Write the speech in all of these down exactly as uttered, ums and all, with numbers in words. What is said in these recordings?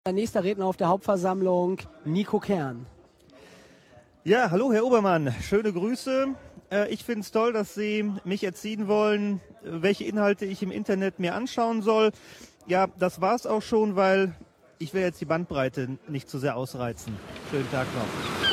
Nächster Redner auf der Hauptversammlung, Nico Kern. Ja, hallo Herr Obermann, schöne Grüße. Ich finde es toll, dass Sie mich erziehen wollen, welche Inhalte ich im Internet mir anschauen soll. Ja, das war's auch schon, weil ich will jetzt die Bandbreite nicht zu sehr ausreizen. Schönen Tag noch.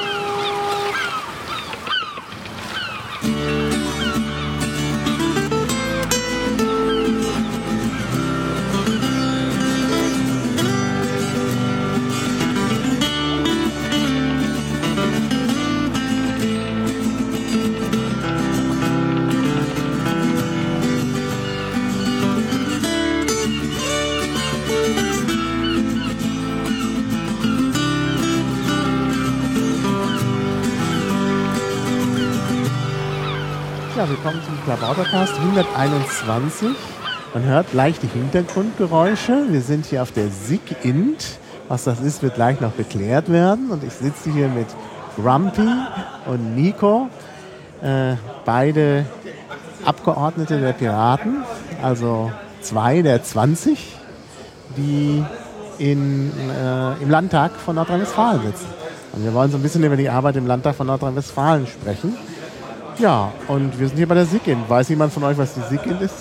Ja, willkommen zum Klabautercast hunderteinundzwanzig. Man hört leichte Hintergrundgeräusche. Wir sind hier auf der SIGINT. Was das ist, wird gleich noch geklärt werden. Und ich sitze hier mit Grumpy und Nico, äh, beide Abgeordnete der Piraten, also zwei der zwanzig, die in, äh, im Landtag von Nordrhein-Westfalen sitzen. Und wir wollen so ein bisschen über die Arbeit im Landtag von Nordrhein-Westfalen sprechen. Ja, und wir sind hier bei der SIGINT. Weiß jemand von euch, was die SIGINT ist?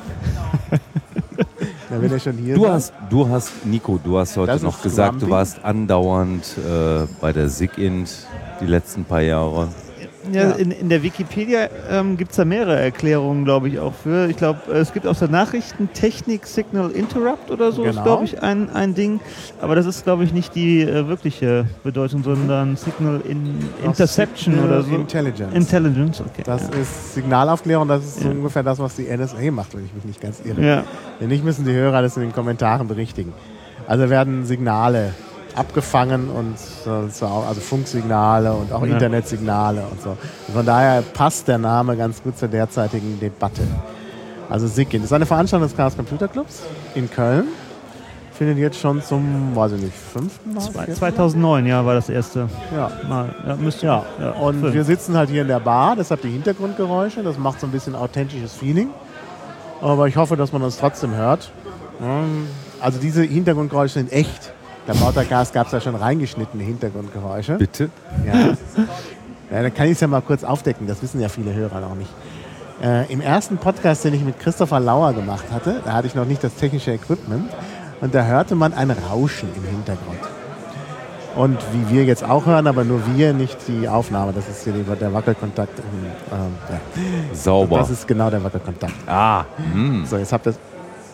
Na, wenn er schon hier du, ist. hast, du hast, Nico, du hast heute Das noch ist gesagt, Grumpy. du warst andauernd äh, bei der SIGINT die letzten paar Jahre. Ja, Ja. in, in der Wikipedia ähm, gibt es da mehrere Erklärungen, glaube ich, auch für. Ich glaube, es gibt aus der Nachrichtentechnik Signal Interrupt oder so, Genau. ist, glaube ich, ein, ein Ding. Aber das ist, glaube ich, nicht die äh, wirkliche Bedeutung, sondern Signal in Interception Signal oder so. Intelligence. Intelligence, okay. Das ja. ist Signalaufklärung, das ist so Ja. ungefähr das, was die N S A macht, wenn ich mich nicht ganz irre. Ja. Wenn nicht, müssen die Hörer das in den Kommentaren berichtigen. Also werden Signale abgefangen und äh, so, also Funksignale und auch Ja. Internetsignale und so. Und von daher passt der Name ganz gut zur derzeitigen Debatte. Also SIGINT ist eine Veranstaltung des Chaos Computer Clubs in Köln. Findet jetzt schon zum, weiß ich nicht, fünften Mal? Zwei- vierten zweitausendneun, ja, war das erste Ja. Mal. Ja, müsste, Ja, ja, und fünf. wir sitzen halt hier in der Bar, deshalb die Hintergrundgeräusche, das macht so ein bisschen authentisches Feeling. Aber ich hoffe, dass man uns trotzdem hört. Ähm, Also diese Hintergrundgeräusche sind echt. Beim Lautercast gab es ja schon reingeschnittene Hintergrundgeräusche. Bitte? Ja. Ja, dann kann ich es ja mal kurz aufdecken, das wissen ja viele Hörer noch nicht. Äh, Im ersten Podcast, den ich mit Christopher Lauer gemacht hatte, da hatte ich noch nicht das technische Equipment und da hörte man ein Rauschen im Hintergrund. Und wie wir jetzt auch hören, aber nur wir, nicht die Aufnahme. Das ist hier die, der Wackelkontakt. Ähm, ja. Sauber. Das ist genau der Wackelkontakt. ah, hm. So, jetzt habt ihr.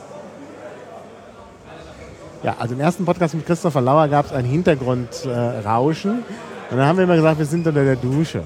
Ja, also im ersten Podcast mit Christopher Lauer gab es ein Hintergrundrauschen. Äh, und dann haben wir immer gesagt, wir sind unter der Dusche.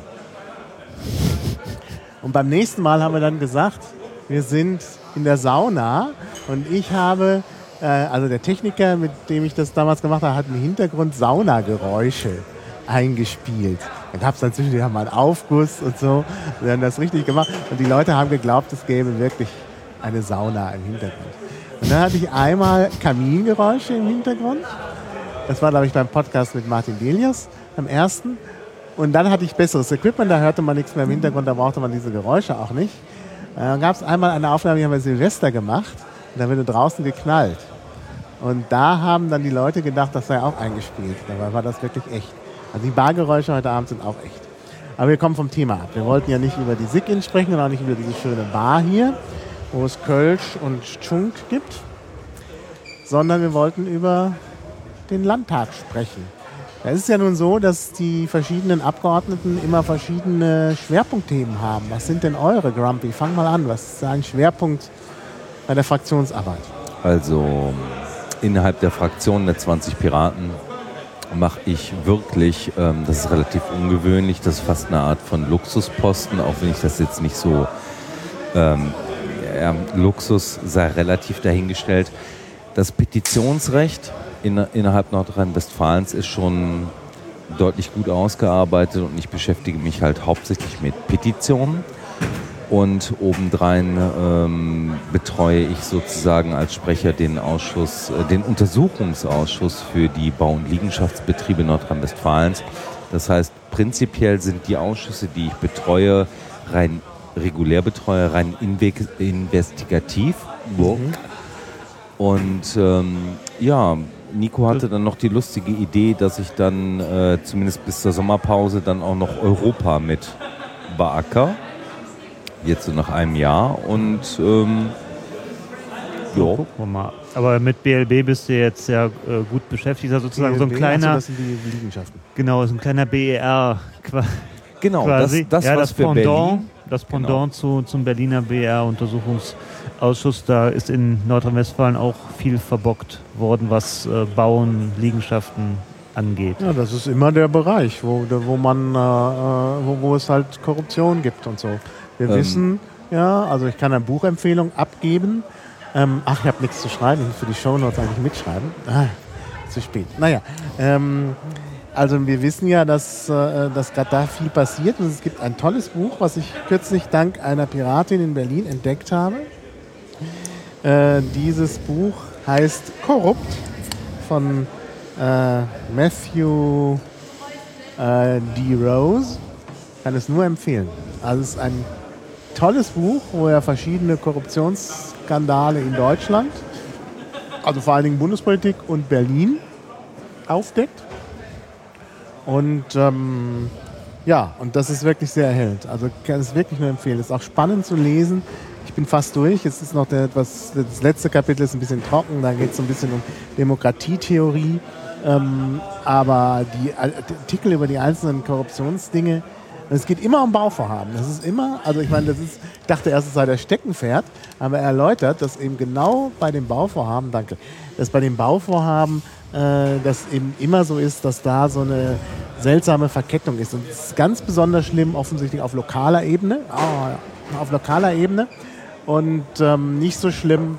Und beim nächsten Mal haben wir dann gesagt, wir sind in der Sauna. Und ich habe, äh, also der Techniker, mit dem ich das damals gemacht habe, hat im Hintergrund Saunageräusche eingespielt. Da gab es dann zwischendurch mal einen Aufguss und so. Wir haben das richtig gemacht. Und die Leute haben geglaubt, es gäbe wirklich eine Sauna im Hintergrund. Und dann hatte ich einmal Kamingeräusche im Hintergrund. Das war, glaube ich, beim Podcast mit Martin Delius, beim ersten. Und dann hatte ich besseres Equipment, da hörte man nichts mehr im Hintergrund, da brauchte man diese Geräusche auch nicht. Dann gab es einmal eine Aufnahme, die haben wir Silvester gemacht. Und da wurde draußen geknallt. Und da haben dann die Leute gedacht, das sei auch eingespielt. Dabei war das wirklich echt. Also die Bargeräusche heute Abend sind auch echt. Aber wir kommen vom Thema ab. Wir wollten ja nicht über die SIGINT sprechen und auch nicht über diese schöne Bar hier, wo es Kölsch und Tschunk gibt, sondern wir wollten über den Landtag sprechen. Da ist es ja nun so, dass die verschiedenen Abgeordneten immer verschiedene Schwerpunktthemen haben. Was sind denn eure, Grumpy? Fang mal an. Was ist ein Schwerpunkt bei der Fraktionsarbeit? Also innerhalb der Fraktion der zwanzig Piraten mache ich wirklich, ähm, das ist relativ ungewöhnlich, das ist fast eine Art von Luxusposten, auch wenn ich das jetzt nicht so, ähm, ja, Luxus sei relativ dahingestellt. Das Petitionsrecht in, innerhalb Nordrhein-Westfalens ist schon deutlich gut ausgearbeitet und ich beschäftige mich halt hauptsächlich mit Petitionen. Und obendrein ähm, betreue ich sozusagen als Sprecher den Ausschuss, äh, den Untersuchungsausschuss für die Bau- und Liegenschaftsbetriebe Nordrhein-Westfalens. Das heißt, prinzipiell sind die Ausschüsse, die ich betreue, rein regulär betreue, rein inve- investigativ. Mhm. Und ähm, ja, Nico hatte dann noch die lustige Idee, dass ich dann äh, zumindest bis zur Sommerpause dann auch noch Europa mit beacker. Jetzt so nach einem Jahr und ähm, ja. Gucken wir mal. Aber mit B L B bist du jetzt ja äh, gut beschäftigt. Also sozusagen so ein kleiner. Also das sind die Liegenschaften. Genau, so ein kleiner B E R qua- Genau, quasi. das, das, ja, was das für Pendant, Berlin. das Pendant Genau. zu, zum Berliner B E R-Untersuchungsausschuss. Da ist in Nordrhein-Westfalen auch viel verbockt worden, was äh, Bauen, Liegenschaften angeht. Ja, das ist immer der Bereich, wo, wo man, äh, wo, wo es halt Korruption gibt und so. Wir Ähm. wissen, ja, also ich kann eine Buchempfehlung abgeben. Ähm, ach, ich habe nichts zu schreiben, ich muss für die Shownotes eigentlich mitschreiben. Ah, zu spät. Naja, ähm, also wir wissen ja, dass, äh, dass gerade da viel passiert und es gibt ein tolles Buch, was ich kürzlich dank einer Piratin in Berlin entdeckt habe. Äh, dieses Buch heißt Korrupt von äh, Matthew äh, D. Rose. Kann es nur empfehlen. Also es ist ein tolles Buch, wo er verschiedene Korruptionsskandale in Deutschland, also vor allen Dingen Bundespolitik und Berlin, aufdeckt. Und ähm, ja, und das ist wirklich sehr erhellend. Also kann es wirklich nur empfehlen. Es ist auch spannend zu lesen. Ich bin fast durch. Jetzt ist noch der etwas, das letzte Kapitel ist ein bisschen trocken. Da geht es so ein bisschen um Demokratietheorie. Ähm, aber die Artikel über die einzelnen Korruptionsdinge, es geht immer um Bauvorhaben. Das ist immer, also ich meine, das ist, ich dachte erst, es sei der Steckenpferd, aber er erläutert, dass eben genau bei den Bauvorhaben, danke, dass bei den Bauvorhaben äh, das eben immer so ist, dass da so eine seltsame Verkettung ist. Und es ist ganz besonders schlimm offensichtlich auf lokaler Ebene, oh, ja, auf lokaler Ebene und ähm, nicht so schlimm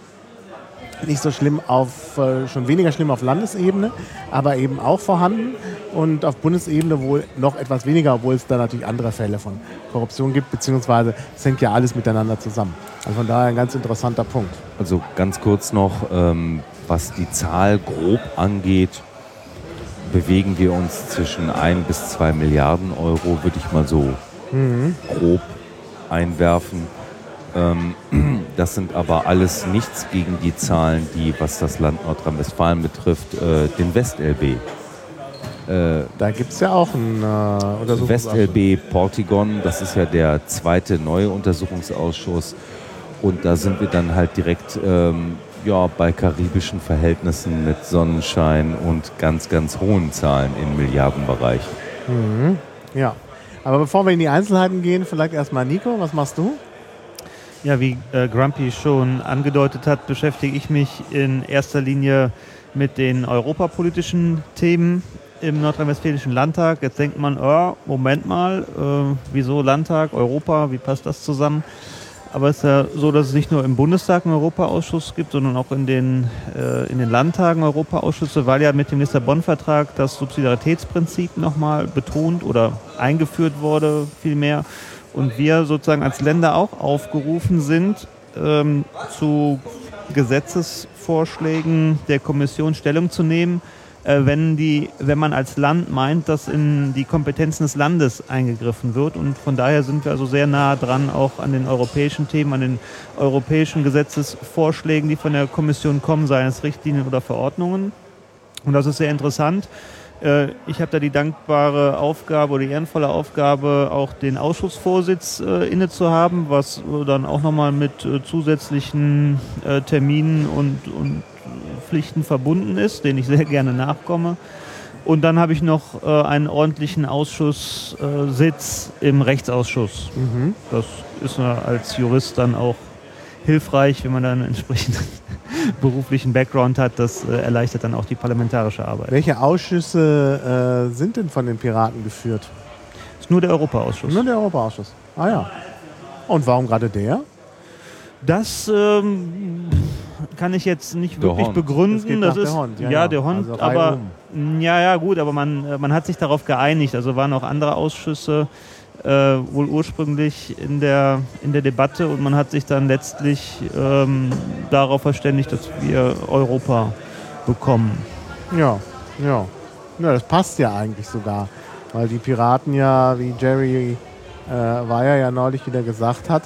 nicht so schlimm auf, äh, schon weniger schlimm auf Landesebene, aber eben auch vorhanden und auf Bundesebene wohl noch etwas weniger, obwohl es da natürlich andere Fälle von Korruption gibt, beziehungsweise es hängt ja alles miteinander zusammen. Also von daher ein ganz interessanter Punkt. Also ganz kurz noch, ähm, was die Zahl grob angeht, bewegen wir uns zwischen ein bis zwei Milliarden Euro, würde ich mal so mhm. grob einwerfen. Ähm, das sind aber alles nichts gegen die Zahlen, die, was das Land Nordrhein-Westfalen betrifft, äh, den West-L B. Äh, da gibt es ja auch einen äh, Untersuchungsausschuss. West-L B Portigon, das ist ja der zweite neue Untersuchungsausschuss. Und da sind wir dann halt direkt ähm, ja, bei karibischen Verhältnissen mit Sonnenschein und ganz, ganz hohen Zahlen in Milliardenbereichen. Mhm. Ja, aber bevor wir in die Einzelheiten gehen, vielleicht erstmal Nico, was machst du? Ja, wie äh, Grumpy schon angedeutet hat, beschäftige ich mich in erster Linie mit den europapolitischen Themen im Nordrhein-Westfälischen Landtag. Jetzt denkt man, oh, Moment mal, äh, wieso Landtag, Europa, wie passt das zusammen? Aber es ist ja so, dass es nicht nur im Bundestag einen Europaausschuss gibt, sondern auch in den, äh, in den Landtagen Europaausschüsse, weil ja mit dem Lissabon-Vertrag das Subsidiaritätsprinzip nochmal betont oder eingeführt wurde, vielmehr. Und wir sozusagen als Länder auch aufgerufen sind, ähm, zu Gesetzesvorschlägen der Kommission Stellung zu nehmen, äh, wenn, die, wenn man als Land meint, dass in die Kompetenzen des Landes eingegriffen wird. Und von daher sind wir also sehr nah dran auch an den europäischen Themen, an den europäischen Gesetzesvorschlägen, die von der Kommission kommen, seien es Richtlinien oder Verordnungen. Und das ist sehr interessant. Ich habe da die dankbare Aufgabe oder die ehrenvolle Aufgabe, auch den Ausschussvorsitz äh, inne zu haben, was dann auch nochmal mit äh, zusätzlichen äh, Terminen und, und Pflichten verbunden ist, denen ich sehr gerne nachkomme. Und dann habe ich noch äh, einen ordentlichen Ausschusssitz äh, im Rechtsausschuss. Mhm. Das ist äh, als Jurist dann auch hilfreich, wenn man dann einen entsprechenden beruflichen Background hat. Das äh, erleichtert dann auch die parlamentarische Arbeit. Welche Ausschüsse äh, sind denn von den Piraten geführt? Das ist nur der Europaausschuss. Nur der Europaausschuss. Ah ja. Und warum gerade der? Das ähm, kann ich jetzt nicht der wirklich Hond. begründen. Das das ist ist der Hond. Ja, ja, ja. der Hond, Also aber um. ja, ja, gut, aber man, man hat sich darauf geeinigt. Also waren auch andere Ausschüsse äh, wohl ursprünglich in der, in der Debatte und man hat sich dann letztlich ähm, darauf verständigt, dass wir Europa bekommen. Ja, ja. Ja, das passt ja eigentlich sogar, weil die Piraten ja, wie Jerry äh, Weyer ja neulich wieder gesagt hat,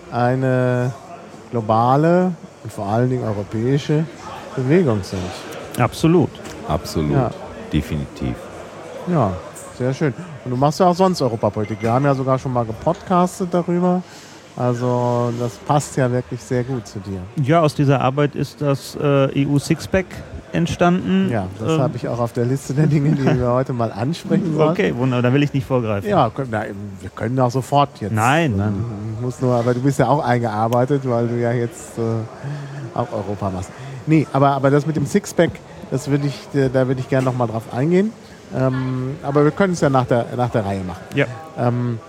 eine globale und vor allen Dingen europäische Bewegung sind. Absolut. Absolut, Ja. definitiv. Ja, sehr schön. Und du machst ja auch sonst Europapolitik. Wir haben ja sogar schon mal gepodcastet darüber. Also das passt ja wirklich sehr gut zu dir. Ja, aus dieser Arbeit ist das äh, E U Sixpack entstanden. Ja, das Ähm, habe ich auch auf der Liste der Dinge, die wir heute mal ansprechen sollen. Okay, wunderbar, da will ich nicht vorgreifen. Ja, können, na, wir können auch sofort jetzt. Nein, nein. Ich muss nur, aber du bist ja auch eingearbeitet, weil du ja jetzt äh, auch Europa machst. Nee, aber, aber das mit dem Sixpack, das würde ich, äh, da würde ich gerne nochmal drauf eingehen. Ähm, aber wir können es ja nach der, nach der Reihe machen. Ja. Ähm,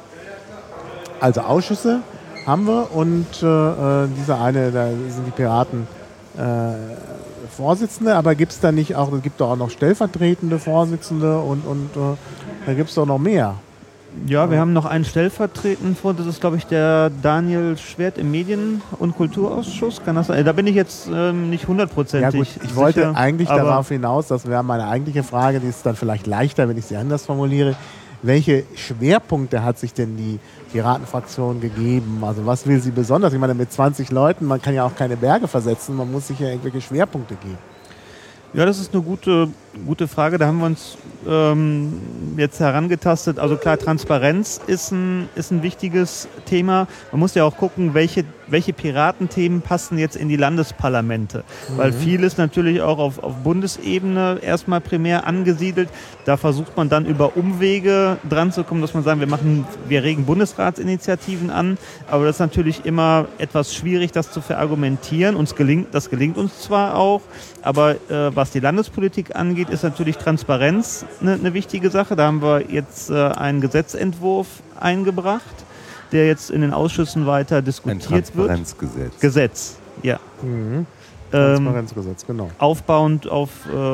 also Ausschüsse haben wir und äh, dieser eine, da sind die Piraten äh, Vorsitzende, aber gibt es da nicht auch, es gibt doch auch noch stellvertretende Vorsitzende und, und äh, da gibt es doch noch mehr. Ja, wir haben noch einen stellvertretenden vor, das ist, glaube ich, der Daniel Schwert im Medien- und Kulturausschuss. Kann das sein? Da bin ich jetzt ähm, nicht Ja hundertprozentig gut, ich wollte sicher, eigentlich aber darauf hinaus, das wäre meine eigentliche Frage, die ist dann vielleicht leichter, wenn ich sie anders formuliere. Welche Schwerpunkte hat sich denn die Piratenfraktion gegeben? Also was will sie besonders? Ich meine, mit zwanzig Leuten, man kann ja auch keine Berge versetzen, man muss sich ja irgendwelche Schwerpunkte geben. Ja, das ist eine gute, gute Frage. Da haben wir uns ähm, jetzt herangetastet. Also klar, Transparenz ist ein, ist ein wichtiges Thema. Man muss ja auch gucken, welche, welche Piratenthemen passen jetzt in die Landesparlamente. Mhm. Weil viel ist natürlich auch auf, auf Bundesebene erstmal primär angesiedelt. Da versucht man dann über Umwege dran zu kommen, dass man sagt, wir machen, wir regen Bundesratsinitiativen an. Aber das ist natürlich immer etwas schwierig, das zu verargumentieren. Uns gelingt, das gelingt uns zwar auch, aber äh, was die Landespolitik angeht, ist natürlich Transparenz eine, eine wichtige Sache. Da haben wir jetzt äh, einen Gesetzentwurf eingebracht, der jetzt in den Ausschüssen weiter Ein diskutiert wird. Transparenzgesetz. Gesetz, ja. Mhm. Ähm, Transparenzgesetz, genau. aufbauend auf,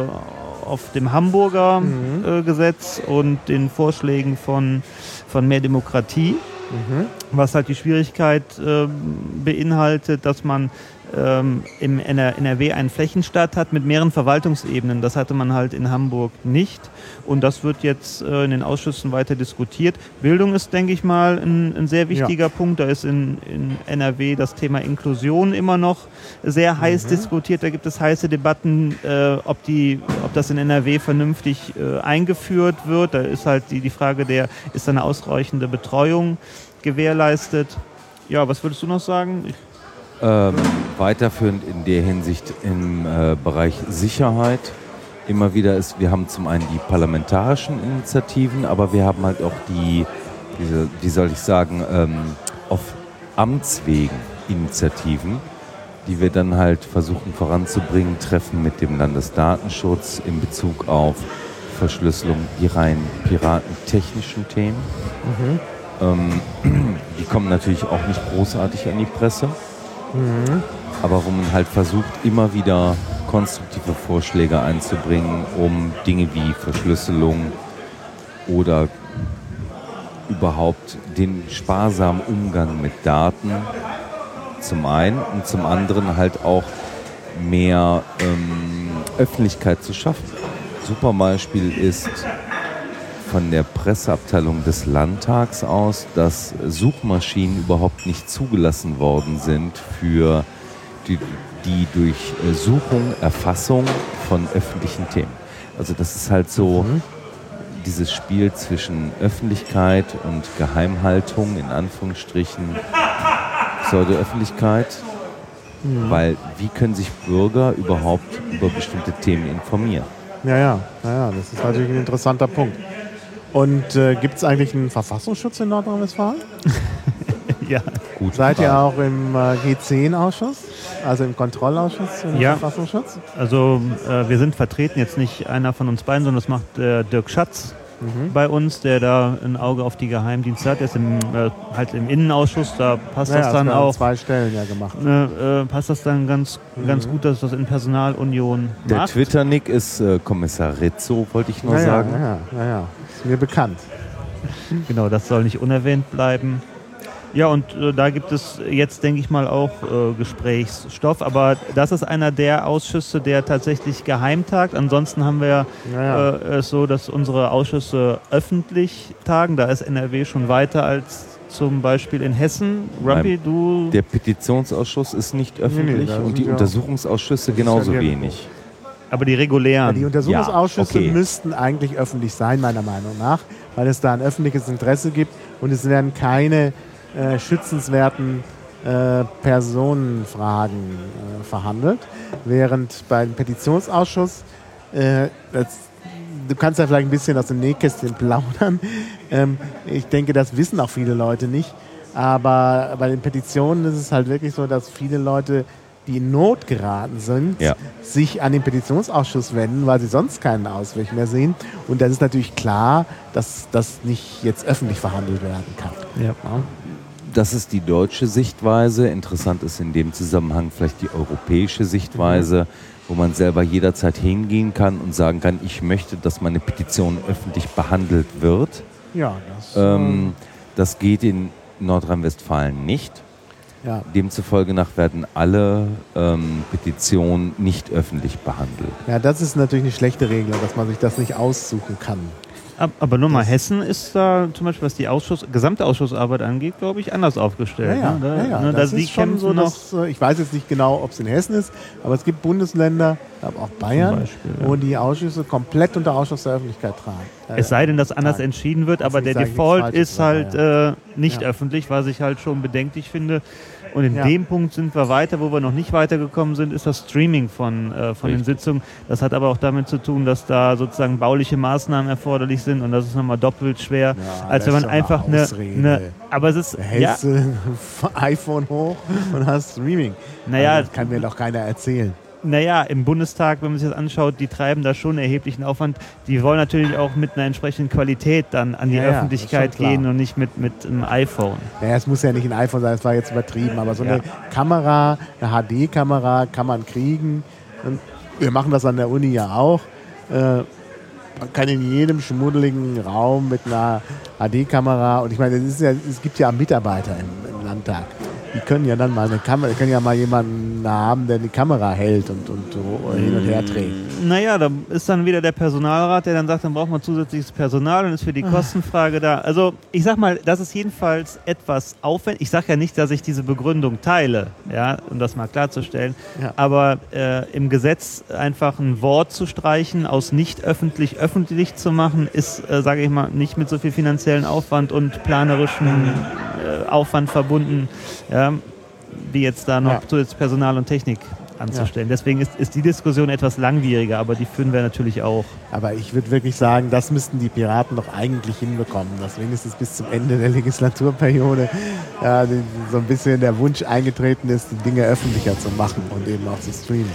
äh, auf dem Hamburger Mhm. äh, Gesetz und den Vorschlägen von, von Mehr Demokratie, Mhm. was halt die Schwierigkeit äh, beinhaltet, dass man ähm, im N R W einen Flächenstaat hat mit mehreren Verwaltungsebenen. Das hatte man halt in Hamburg nicht. Und das wird jetzt äh, in den Ausschüssen weiter diskutiert. Bildung ist, denke ich mal, ein, ein sehr wichtiger Ja. Punkt. Da ist in, in N R W das Thema Inklusion immer noch sehr heiß Mhm. diskutiert. Da gibt es heiße Debatten, äh, ob, die, ob das in N R W vernünftig äh, eingeführt wird. Da ist halt die, die Frage der, ist da eine ausreichende Betreuung gewährleistet. Ja, was würdest du noch sagen? Ich Ähm, weiterführend in der Hinsicht im äh, Bereich Sicherheit immer wieder ist, wir haben zum einen die parlamentarischen Initiativen, aber wir haben halt auch die, diese, wie soll ich sagen, ähm, auf Amtswegen Initiativen, die wir dann halt versuchen voranzubringen, Treffen mit dem Landesdatenschutz in Bezug auf Verschlüsselung, die rein piratentechnischen Themen. Mhm. Ähm, die kommen natürlich auch nicht großartig an die Presse. Mhm. Aber wo man halt versucht, immer wieder konstruktive Vorschläge einzubringen, um Dinge wie Verschlüsselung oder überhaupt den sparsamen Umgang mit Daten zum einen und zum anderen halt auch mehr ähm, Öffentlichkeit zu schaffen. Super Beispiel ist von der Presseabteilung des Landtags aus, dass Suchmaschinen überhaupt nicht zugelassen worden sind für die, die durch Suchung, Erfassung von öffentlichen Themen. Also das ist halt so mhm. dieses Spiel zwischen Öffentlichkeit und Geheimhaltung, in Anführungsstrichen Pseudo-Öffentlichkeit, mhm. weil wie können sich Bürger überhaupt über bestimmte Themen informieren? Ja, ja, ja, ja, das ist natürlich ein interessanter Punkt. Und äh, gibt es eigentlich einen Verfassungsschutz in Nordrhein-Westfalen? Ja. Gut. Seid ihr auch im äh, G zehn Ausschuss, also im Kontrollausschuss im Ja. Verfassungsschutz? Also äh, wir sind vertreten, jetzt nicht einer von uns beiden, sondern das macht äh, Dirk Schatz mhm. bei uns, der da ein Auge auf die Geheimdienste hat. Der ist im, äh, halt im Innenausschuss, da passt Ja, das dann wir haben auch. zwei Stellen ja gemacht. Äh, äh, passt das dann ganz, mhm. ganz gut, dass das in Personalunion Der macht. Twitter-Nick ist äh, Kommissar Rizzo, wollte ich nur ja, sagen. Ja, ja, ja, ja, ist mir bekannt. Genau, das soll nicht unerwähnt bleiben. Ja, und äh, da gibt es jetzt, denke ich mal, auch äh, Gesprächsstoff. Aber das ist einer der Ausschüsse, der tatsächlich geheim tagt. Ansonsten haben wir Ja, ja. äh, es so, dass unsere Ausschüsse öffentlich tagen. Da ist N R W schon weiter als zum Beispiel in Hessen. Rumpy, du... Der Petitionsausschuss ist nicht öffentlich da und sind die wir- Untersuchungsausschüsse Das ist genauso ja nirgendwo. wenig. Aber die regulären. Ja, die Untersuchungsausschüsse Ja, okay. müssten eigentlich öffentlich sein, meiner Meinung nach, weil es da ein öffentliches Interesse gibt und es werden keine äh, schützenswerten äh, Personenfragen äh, verhandelt, während beim Petitionsausschuss, äh, das, du kannst ja vielleicht ein bisschen aus dem Nähkästchen plaudern, ähm, ich denke, das wissen auch viele Leute nicht, aber bei den Petitionen ist es halt wirklich so, dass viele Leute, die in Not geraten sind, Ja. sich an den Petitionsausschuss wenden, weil sie sonst keinen Ausweg mehr sehen. Und das ist natürlich klar, dass das nicht jetzt öffentlich verhandelt werden kann. Ja. Das ist die deutsche Sichtweise. Interessant ist in dem Zusammenhang vielleicht die europäische Sichtweise, wo man selber jederzeit hingehen kann und sagen kann, ich möchte, dass meine Petition öffentlich behandelt wird. Ja, das, Ähm, das geht in Nordrhein-Westfalen nicht. ja. Demzufolge nach werden alle ähm, Petitionen nicht öffentlich behandelt. ja, das ist natürlich eine schlechte Regel, dass man sich das nicht aussuchen kann. Ab- Aber nur mal, Hessen ist da zum Beispiel, was die Ausschuss, gesamte Ausschussarbeit angeht, glaube ich, anders aufgestellt. Ja, ja, ne? Da, ja, ja. ne, Das da die ist schon so, kämpfen noch dass, äh, ich weiß jetzt nicht genau, ob es in Hessen ist, aber es gibt Bundesländer, ich glaube auch Bayern, Beispiel, ja. wo die Ausschüsse komplett unter Ausschuss der Öffentlichkeit tragen. Äh, Es sei denn, dass anders tragen. entschieden wird, aber nicht der sagen, nichts Default Falsches ist sagen, halt ja. äh, nicht Ja. öffentlich, was ich halt schon bedenklich finde. Und in Ja. dem Punkt sind wir weiter. Wo wir noch nicht weitergekommen sind, ist das Streaming von, äh, von den Richtig. Sitzungen. Das hat aber auch damit zu tun, dass da sozusagen bauliche Maßnahmen erforderlich sind und das ist nochmal doppelt schwer, Ja, als das wenn ist man doch eine einfach eine, Ausrede. eine... Aber es ist... Da Ja, hältst du ein iPhone hoch und hast Streaming. Naja, Also, das kann mir doch keiner erzählen. Naja, im Bundestag, wenn man sich das anschaut, die treiben da schon erheblichen Aufwand. Die wollen natürlich auch mit einer entsprechenden Qualität dann an die Ja, ja, das ist Öffentlichkeit schon klar. gehen und nicht mit, mit einem iPhone. Naja, es muss ja nicht ein iPhone sein, das war jetzt übertrieben, aber so Ja. eine Kamera, eine H D-Kamera kann man kriegen. Und wir machen das an der Uni ja auch. Äh, man kann in jedem schmuddeligen Raum mit einer H D-Kamera, und ich meine, es, ist ja, es gibt ja Mitarbeiter im, im Landtag. Die können ja dann mal eine Kamera, die können ja mal jemanden haben, der die Kamera hält und, und so hin und her trägt. Naja, da ist dann wieder der Personalrat, der dann sagt, dann braucht man zusätzliches Personal und ist für die Kostenfrage da. Also ich sag mal, das ist jedenfalls etwas aufwendig. Ich sage ja nicht, dass ich diese Begründung teile, ja, um das mal klarzustellen. Ja. Aber äh, im Gesetz einfach ein Wort zu streichen, aus nicht öffentlich öffentlich zu machen, ist, äh, sage ich mal, nicht mit so viel finanziellen Aufwand und planerischem äh, Aufwand verbunden, ja, wie jetzt da noch Ja. zusätzlich Personal und Technik anzustellen. Deswegen ist, ist die Diskussion etwas langwieriger, aber die führen wir natürlich auch. Aber ich würde wirklich sagen, das müssten die Piraten doch eigentlich hinbekommen, dass wenigstens bis zum Ende der Legislaturperiode ja, die, so ein bisschen der Wunsch eingetreten ist, die Dinge öffentlicher zu machen und eben auch zu streamen.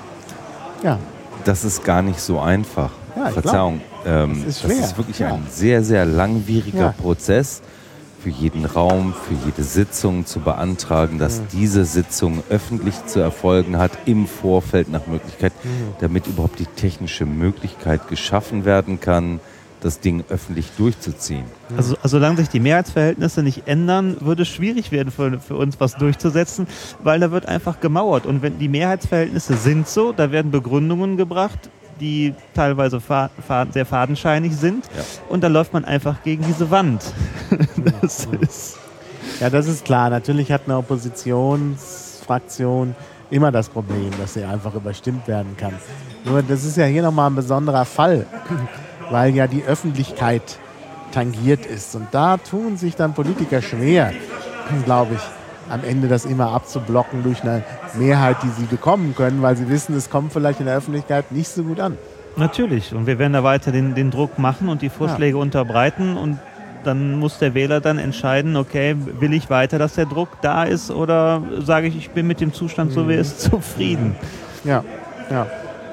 Ja, Das ist gar nicht so einfach. Ja, ich Verzeihung. Ähm, Das ist das schwer, ist wirklich ja. ein sehr, sehr langwieriger Ja. Prozess, für jeden Raum, für jede Sitzung zu beantragen, dass diese Sitzung öffentlich zu erfolgen hat, im Vorfeld nach Möglichkeit, damit überhaupt die technische Möglichkeit geschaffen werden kann, das Ding öffentlich durchzuziehen. Also, also solange sich die Mehrheitsverhältnisse nicht ändern, würde es schwierig werden für, für uns, was durchzusetzen, weil da wird einfach gemauert. Und wenn die Mehrheitsverhältnisse sind so, da werden Begründungen gebracht, die teilweise fa fa sehr fadenscheinig sind. Ja. Und dann läuft man einfach gegen diese Wand. Das ist ja, das ist klar. Natürlich hat eine Oppositionsfraktion immer das Problem, dass sie einfach überstimmt werden kann. Nur das ist ja hier nochmal ein besonderer Fall, weil ja die Öffentlichkeit tangiert ist. Und da tun sich dann Politiker schwer, glaube ich, am Ende das immer abzublocken durch eine Mehrheit, die sie bekommen können, weil sie wissen, es kommt vielleicht in der Öffentlichkeit nicht so gut an. natürlich. Und wir werden da weiter den, den Druck machen und die Vorschläge ja. unterbreiten. Und dann muss der Wähler dann entscheiden, okay, will ich weiter, dass der Druck da ist, oder sage ich, ich bin mit dem Zustand, so wie es ist, zufrieden. Ja, ja.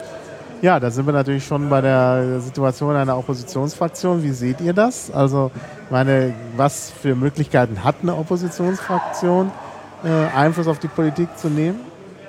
Ja, da sind wir natürlich schon bei der Situation einer Oppositionsfraktion. Wie seht ihr das? Also, meine, was für Möglichkeiten hat eine Oppositionsfraktion, äh, Einfluss auf die Politik zu nehmen?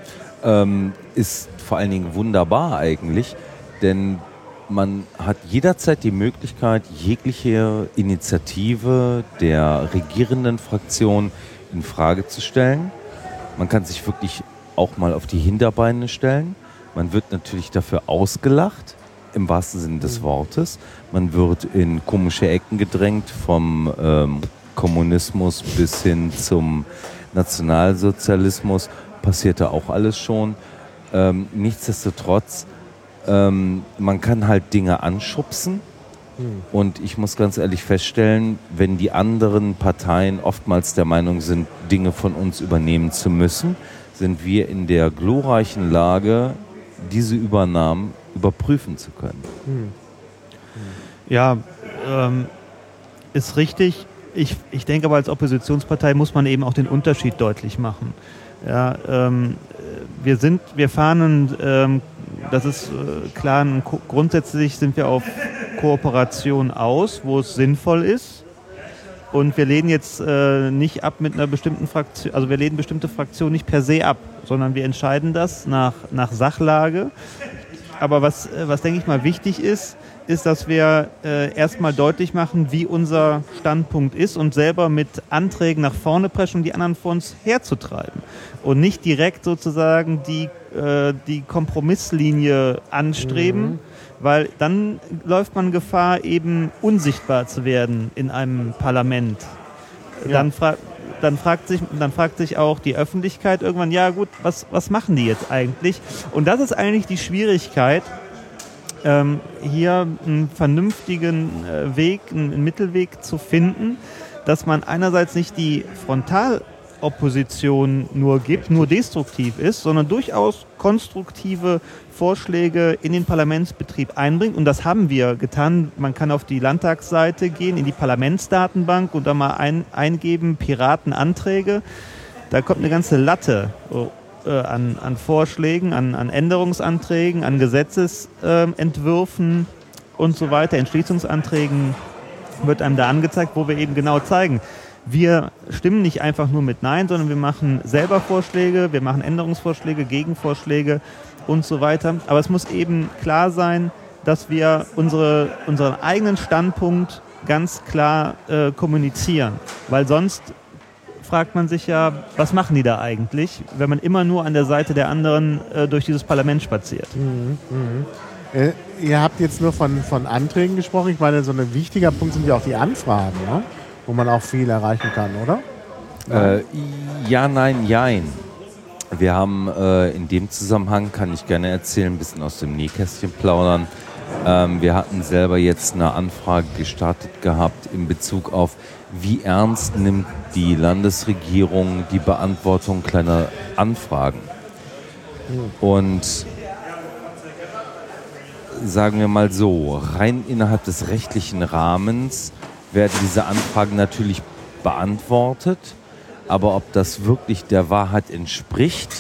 Ähm, ist vor allen Dingen wunderbar eigentlich, denn man hat jederzeit die Möglichkeit, jegliche Initiative der regierenden Fraktion in Frage zu stellen. Man kann sich wirklich auch mal auf die Hinterbeine stellen. Man wird natürlich dafür ausgelacht, im wahrsten Sinne des Wortes. Man wird in komische Ecken gedrängt, vom ähm, Kommunismus bis hin zum Nationalsozialismus. Passierte auch alles schon. Ähm, nichtsdestotrotz ähm, man kann halt Dinge anschubsen. Hm. Und ich muss ganz ehrlich feststellen, wenn die anderen Parteien oftmals der Meinung sind, Dinge von uns übernehmen zu müssen, sind wir in der glorreichen Lage, diese Übernahmen überprüfen zu können. Hm. Ja, ähm, ist richtig. Ich, ich denke aber, als Oppositionspartei muss man eben auch den Unterschied deutlich machen. Ja, ähm, wir sind, wir fahren, ähm, das ist äh, klar, grundsätzlich sind wir auf Kooperation aus, wo es sinnvoll ist. Und wir lehnen jetzt äh, nicht ab mit einer bestimmten Fraktion, also wir lehnen bestimmte Fraktionen nicht per se ab, sondern wir entscheiden das nach, nach Sachlage. Aber was, was denke ich mal wichtig ist, ist, dass wir äh, erstmal deutlich machen, wie unser Standpunkt ist und selber mit Anträgen nach vorne preschen, um die anderen vor uns herzutreiben. Und nicht direkt sozusagen die, äh, die Kompromisslinie anstreben, mhm. weil dann läuft man Gefahr, eben unsichtbar zu werden in einem Parlament. Ja. Dann, fra- dann, fragt sich, dann fragt sich auch die Öffentlichkeit irgendwann, ja gut, was, was machen die jetzt eigentlich? Und das ist eigentlich die Schwierigkeit, ähm, hier einen vernünftigen äh, Weg, einen Mittelweg zu finden, dass man einerseits nicht die Frontalopposition nur gibt, nur destruktiv ist, sondern durchaus konstruktive Vorschläge in den Parlamentsbetrieb einbringt. Und das haben wir getan. Man kann auf die Landtagsseite gehen, in die Parlamentsdatenbank und da mal ein, eingeben, Piratenanträge. Da kommt eine ganze Latte äh, an, an Vorschlägen, an, an Änderungsanträgen, an Gesetzesentwürfen äh, und so weiter, Entschließungsanträgen wird einem da angezeigt, wo wir eben genau zeigen, wir stimmen nicht einfach nur mit Nein, sondern wir machen selber Vorschläge, wir machen Änderungsvorschläge, Gegenvorschläge und so weiter. Aber es muss eben klar sein, dass wir unsere, unseren eigenen Standpunkt ganz klar äh, kommunizieren. Weil sonst fragt man sich ja, was machen die da eigentlich, wenn man immer nur an der Seite der anderen äh, durch dieses Parlament spaziert. Mhm, mh. äh, ihr habt jetzt nur von, von Anträgen gesprochen. Ich meine, so ein wichtiger Punkt sind ja auch die Anfragen, ne? Wo man auch viel erreichen kann, oder? Äh, ja, nein, jein. Wir haben äh, in dem Zusammenhang, kann ich gerne erzählen, ein bisschen aus dem Nähkästchen plaudern. Ähm, wir hatten selber jetzt eine Anfrage gestartet gehabt in Bezug auf, wie ernst nimmt die Landesregierung die Beantwortung kleiner Anfragen. Und sagen wir mal so, rein innerhalb des rechtlichen Rahmens werden diese Anfragen natürlich beantwortet, aber ob das wirklich der Wahrheit entspricht,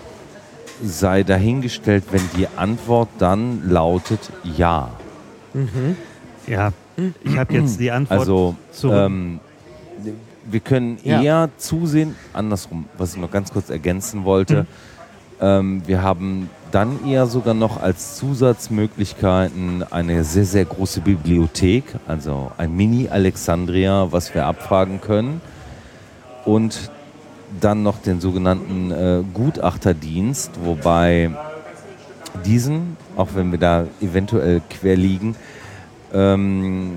sei dahingestellt, wenn die Antwort dann lautet ja. Mhm. Ja, ich habe jetzt die Antwort also, zurück. Ähm, wir können ja. eher zusehen, andersrum, was ich noch ganz kurz ergänzen wollte, mhm. ähm, wir haben dann eher sogar noch als Zusatzmöglichkeiten eine sehr, sehr große Bibliothek, also ein Mini-Alexandria, was wir abfragen können. Und dann noch den sogenannten äh, Gutachterdienst, wobei diesen, auch wenn wir da eventuell quer liegen, ähm,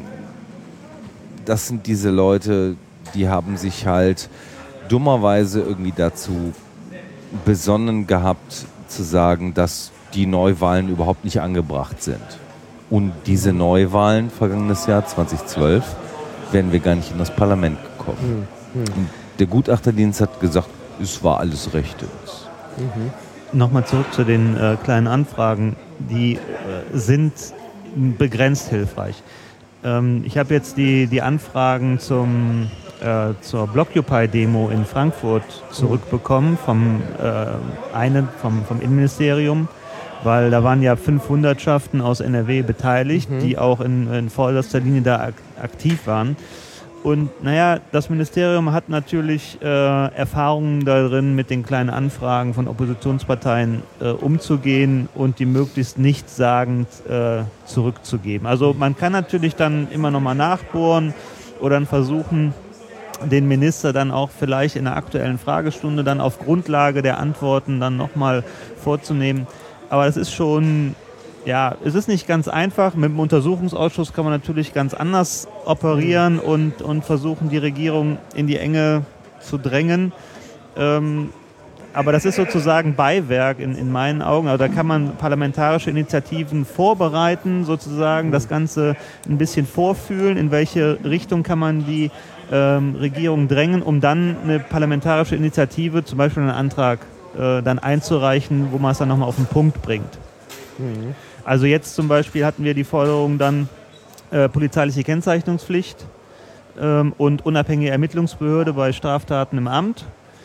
das sind diese Leute, die haben sich halt dummerweise irgendwie dazu besonnen gehabt, zu sagen, dass die Neuwahlen überhaupt nicht angebracht sind. Und diese Neuwahlen, vergangenes Jahr zweitausendzwölf, wären wir gar nicht in das Parlament gekommen. Mhm. Und der Gutachterdienst hat gesagt, es war alles rechtens. Mhm. Nochmal zurück zu den äh, kleinen Anfragen. Die äh, sind begrenzt hilfreich. Ähm, ich habe jetzt die, die Anfragen zum, äh, zur Blockupy-Demo in Frankfurt zurückbekommen vom, äh, einen, vom, vom Innenministerium, weil da waren ja fünf Hundertschaften aus N R W beteiligt, mhm. die auch in, in vorderster Linie da ak- aktiv waren. Und naja, das Ministerium hat natürlich äh, Erfahrungen darin, mit den kleinen Anfragen von Oppositionsparteien äh, umzugehen und die möglichst nichtssagend äh, zurückzugeben. Also man kann natürlich dann immer nochmal nachbohren oder dann versuchen, den Minister dann auch vielleicht in der aktuellen Fragestunde dann auf Grundlage der Antworten dann nochmal vorzunehmen. Aber das ist schon... Ja, es ist nicht ganz einfach. Mit dem Untersuchungsausschuss kann man natürlich ganz anders operieren und, und versuchen, die Regierung in die Enge zu drängen. Ähm, aber das ist sozusagen Beiwerk in, in meinen Augen. Also da kann man parlamentarische Initiativen vorbereiten, sozusagen das Ganze ein bisschen vorfühlen, in welche Richtung kann man die ähm, Regierung drängen, um dann eine parlamentarische Initiative, zum Beispiel einen Antrag, äh, dann einzureichen, wo man es dann nochmal auf den Punkt bringt. Mhm. Also jetzt zum Beispiel hatten wir die Forderung dann äh, polizeiliche Kennzeichnungspflicht ähm, und unabhängige Ermittlungsbehörde bei Straftaten im Amt.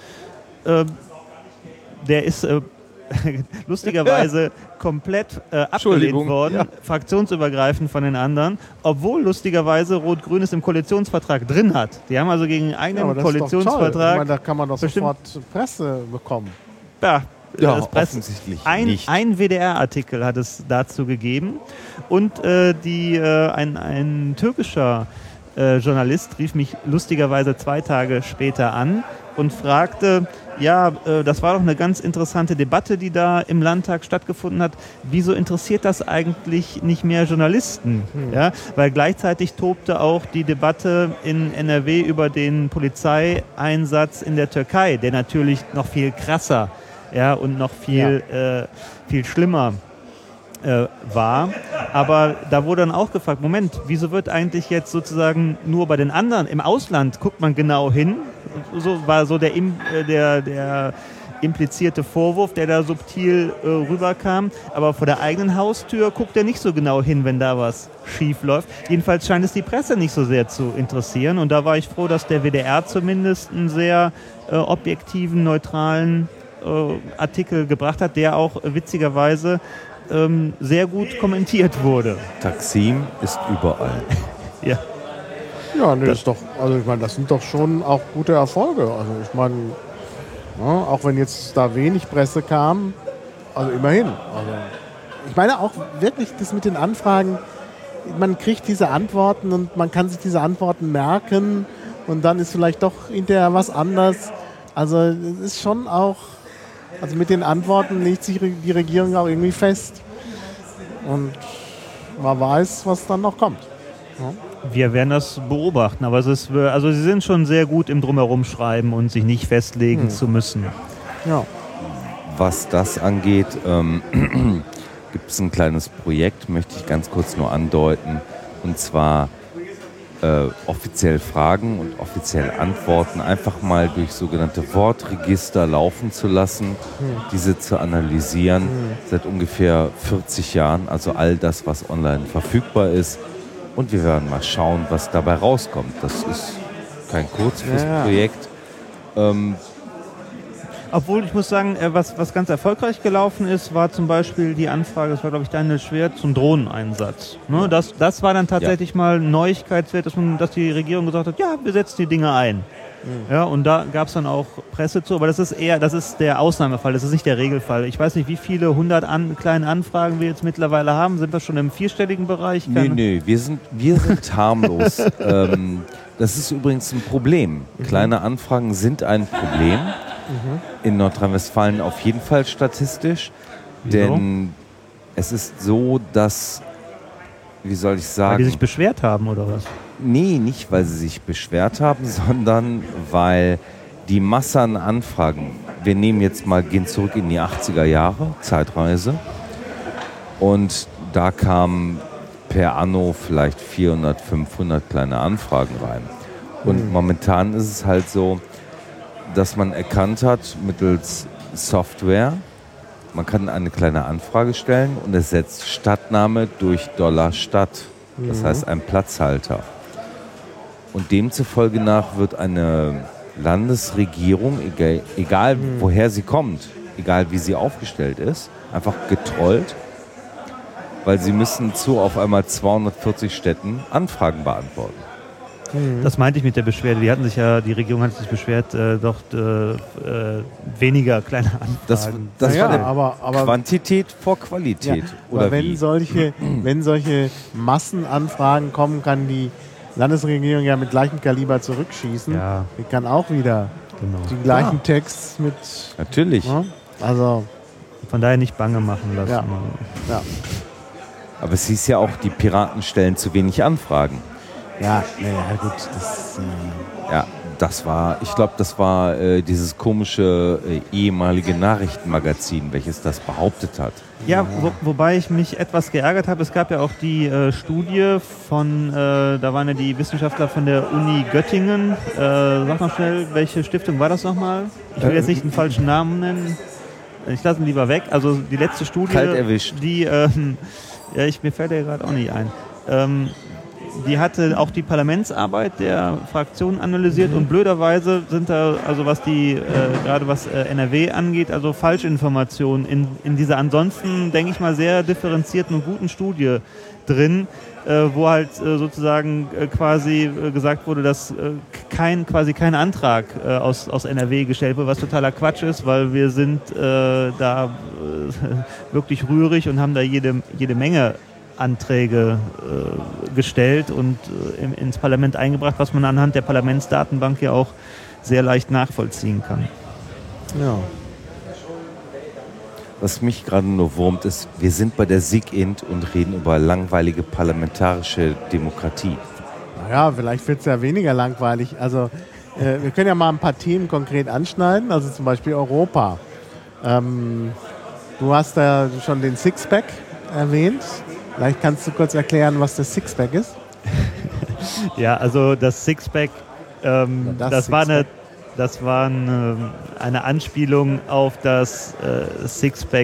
Äh, der ist äh, lustigerweise komplett äh, abgelehnt worden, ja. fraktionsübergreifend von den anderen, obwohl lustigerweise Rot-Grün es im Koalitionsvertrag drin hat. Die haben also gegen einen eigenen ja, Koalitionsvertrag... Ich meine, da kann man doch sofort Presse bekommen. Ja, ja das Presse, offensichtlich ein, nicht. Ein W D R-Artikel hat es dazu gegeben und äh, die, äh, ein, ein türkischer äh, Journalist rief mich lustigerweise zwei Tage später an und fragte, ja, äh, das war doch eine ganz interessante Debatte, die da im Landtag stattgefunden hat. Wieso interessiert das eigentlich nicht mehr Journalisten? Hm. Ja, weil gleichzeitig tobte auch die Debatte in N R W über den Polizeieinsatz in der Türkei, der natürlich noch viel krasser, ja, und noch viel, ja. äh, viel schlimmer äh, war. Aber da wurde dann auch gefragt, Moment, wieso wird eigentlich jetzt sozusagen nur bei den anderen, im Ausland guckt man genau hin, so war so der, der, der implizierte Vorwurf, der da subtil äh, rüberkam, aber vor der eigenen Haustür guckt er nicht so genau hin, wenn da was schief läuft. Jedenfalls scheint es die Presse nicht so sehr zu interessieren und da war ich froh, dass der W D R zumindest einen sehr äh, objektiven, neutralen äh, Artikel gebracht hat, der auch äh, witzigerweise ähm, sehr gut kommentiert wurde. Taksim ist überall. Ja. Ja, nee, das ist doch, also ich meine, das sind doch schon auch gute Erfolge. Also ich meine, ja, auch wenn jetzt da wenig Presse kam, also immerhin. Also ich meine auch wirklich das mit den Anfragen, man kriegt diese Antworten und man kann sich diese Antworten merken und dann ist vielleicht doch hinterher was anders. Also es ist schon auch, also mit den Antworten legt sich die Regierung auch irgendwie fest. Und man weiß, was dann noch kommt. Ja. Wir werden das beobachten, aber es ist, also sie sind schon sehr gut im Drumherumschreiben und sich nicht festlegen hm. zu müssen. Ja. Was das angeht, ähm, gibt es ein kleines Projekt, möchte ich ganz kurz nur andeuten, und zwar äh, offiziell Fragen und offiziell Antworten einfach mal durch sogenannte Wortregister laufen zu lassen, hm. diese zu analysieren, hm. seit ungefähr vierzig Jahren, also all das, was online verfügbar ist. Und wir werden mal schauen, was dabei rauskommt. Das ist kein Kurzfristprojekt. Ja. Ähm, Obwohl, ich muss sagen, was, was ganz erfolgreich gelaufen ist, war zum Beispiel die Anfrage, das war, glaube ich, Daniel Schwert, zum Drohneneinsatz. Ne, das, das war dann tatsächlich ja. mal Neuigkeitswert, dass, man, dass die Regierung gesagt hat, ja, wir setzen die Dinge ein. Mhm. Ja, und da gab es dann auch Presse zu, aber das ist eher, das ist der Ausnahmefall, das ist nicht der Regelfall. Ich weiß nicht, wie viele hundert an, kleine Anfragen wir jetzt mittlerweile haben. Sind wir schon im vierstelligen Bereich? Nö, nö, wir sind, wir sind harmlos. ähm, das ist übrigens ein Problem. Mhm. Kleine Anfragen sind ein Problem. Mhm. In Nordrhein-Westfalen auf jeden Fall statistisch. Wieso? Denn es ist so, dass, wie soll ich sagen... Weil die sich beschwert haben, oder was? Nee, nicht, weil sie sich beschwert haben, sondern weil die Masse an Anfragen, wir nehmen jetzt mal, gehen zurück in die achtziger Jahre, Zeitreise, und da kamen per Anno vielleicht vierhundert, fünfhundert kleine Anfragen rein. Und mhm. momentan ist es halt so, dass man erkannt hat, mittels Software, man kann eine kleine Anfrage stellen und es setzt Stadtname durch Dollar Stadt. Das mhm. heißt ein Platzhalter. Und demzufolge nach wird eine Landesregierung, egal, egal mhm. woher sie kommt, egal wie sie aufgestellt ist, einfach getrollt, weil sie müssen zu auf einmal zweihundertvierzig Städten Anfragen beantworten. Mhm. Das meinte ich mit der Beschwerde. Die hatten sich ja, die Regierung hat sich beschwert, äh, doch äh, äh, weniger kleine Anfragen. Das, das ja, war der aber, aber, Quantität vor Qualität. Ja, oder aber wenn wie? solche, wenn solche Massenanfragen kommen, kann die Landesregierung ja mit gleichem Kaliber zurückschießen. Ja. Die kann auch wieder genau. die gleichen ja. Texts mit... Natürlich. Ja, also von daher nicht bange machen lassen. Ja. Ja. Aber es hieß ja auch, die Piraten stellen zu wenig Anfragen. Ja, nee, ja gut. Das, äh ja, das war, ich glaube, das war äh, dieses komische äh, ehemalige Nachrichtenmagazin, welches das behauptet hat. Ja, wo, wobei ich mich etwas geärgert habe. Es gab ja auch die äh, Studie von, äh, da waren ja die Wissenschaftler von der Uni Göttingen. Äh, sag mal schnell, welche Stiftung war das nochmal? Ich will jetzt nicht den falschen Namen nennen. Ich lasse ihn lieber weg. Also die letzte Studie, Kalt erwischt. die, ähm, ja, ich, mir fällt ja gerade auch nicht ein. Ähm, die hatte auch die Parlamentsarbeit der Fraktionen analysiert, mhm. und blöderweise sind da, also was die, äh, gerade was äh, N R W angeht, also Falschinformationen in, in dieser ansonsten, denke ich mal, sehr differenzierten und guten Studie drin, äh, wo halt äh, sozusagen äh, quasi äh, gesagt wurde, dass äh, kein, quasi kein Antrag äh, aus, aus N R W gestellt wird, was totaler Quatsch ist, weil wir sind äh, da äh, wirklich rührig und haben da jede, jede Menge Anträge äh, gestellt und äh, im, ins Parlament eingebracht, was man anhand der Parlamentsdatenbank ja auch sehr leicht nachvollziehen kann. Ja. Was mich gerade nur wurmt ist, wir sind bei der SIGINT und reden über langweilige parlamentarische Demokratie. Naja, vielleicht wird es ja weniger langweilig. Also äh, wir können ja mal ein paar Themen konkret anschneiden, also zum Beispiel Europa. Ähm, du hast da schon den Sixpack erwähnt. Vielleicht kannst du kurz erklären, was das Sixpack ist? Ja, also das Sixpack, ähm, das, das Sixpack. war, eine, das war eine, eine Anspielung auf das äh, Sixpack,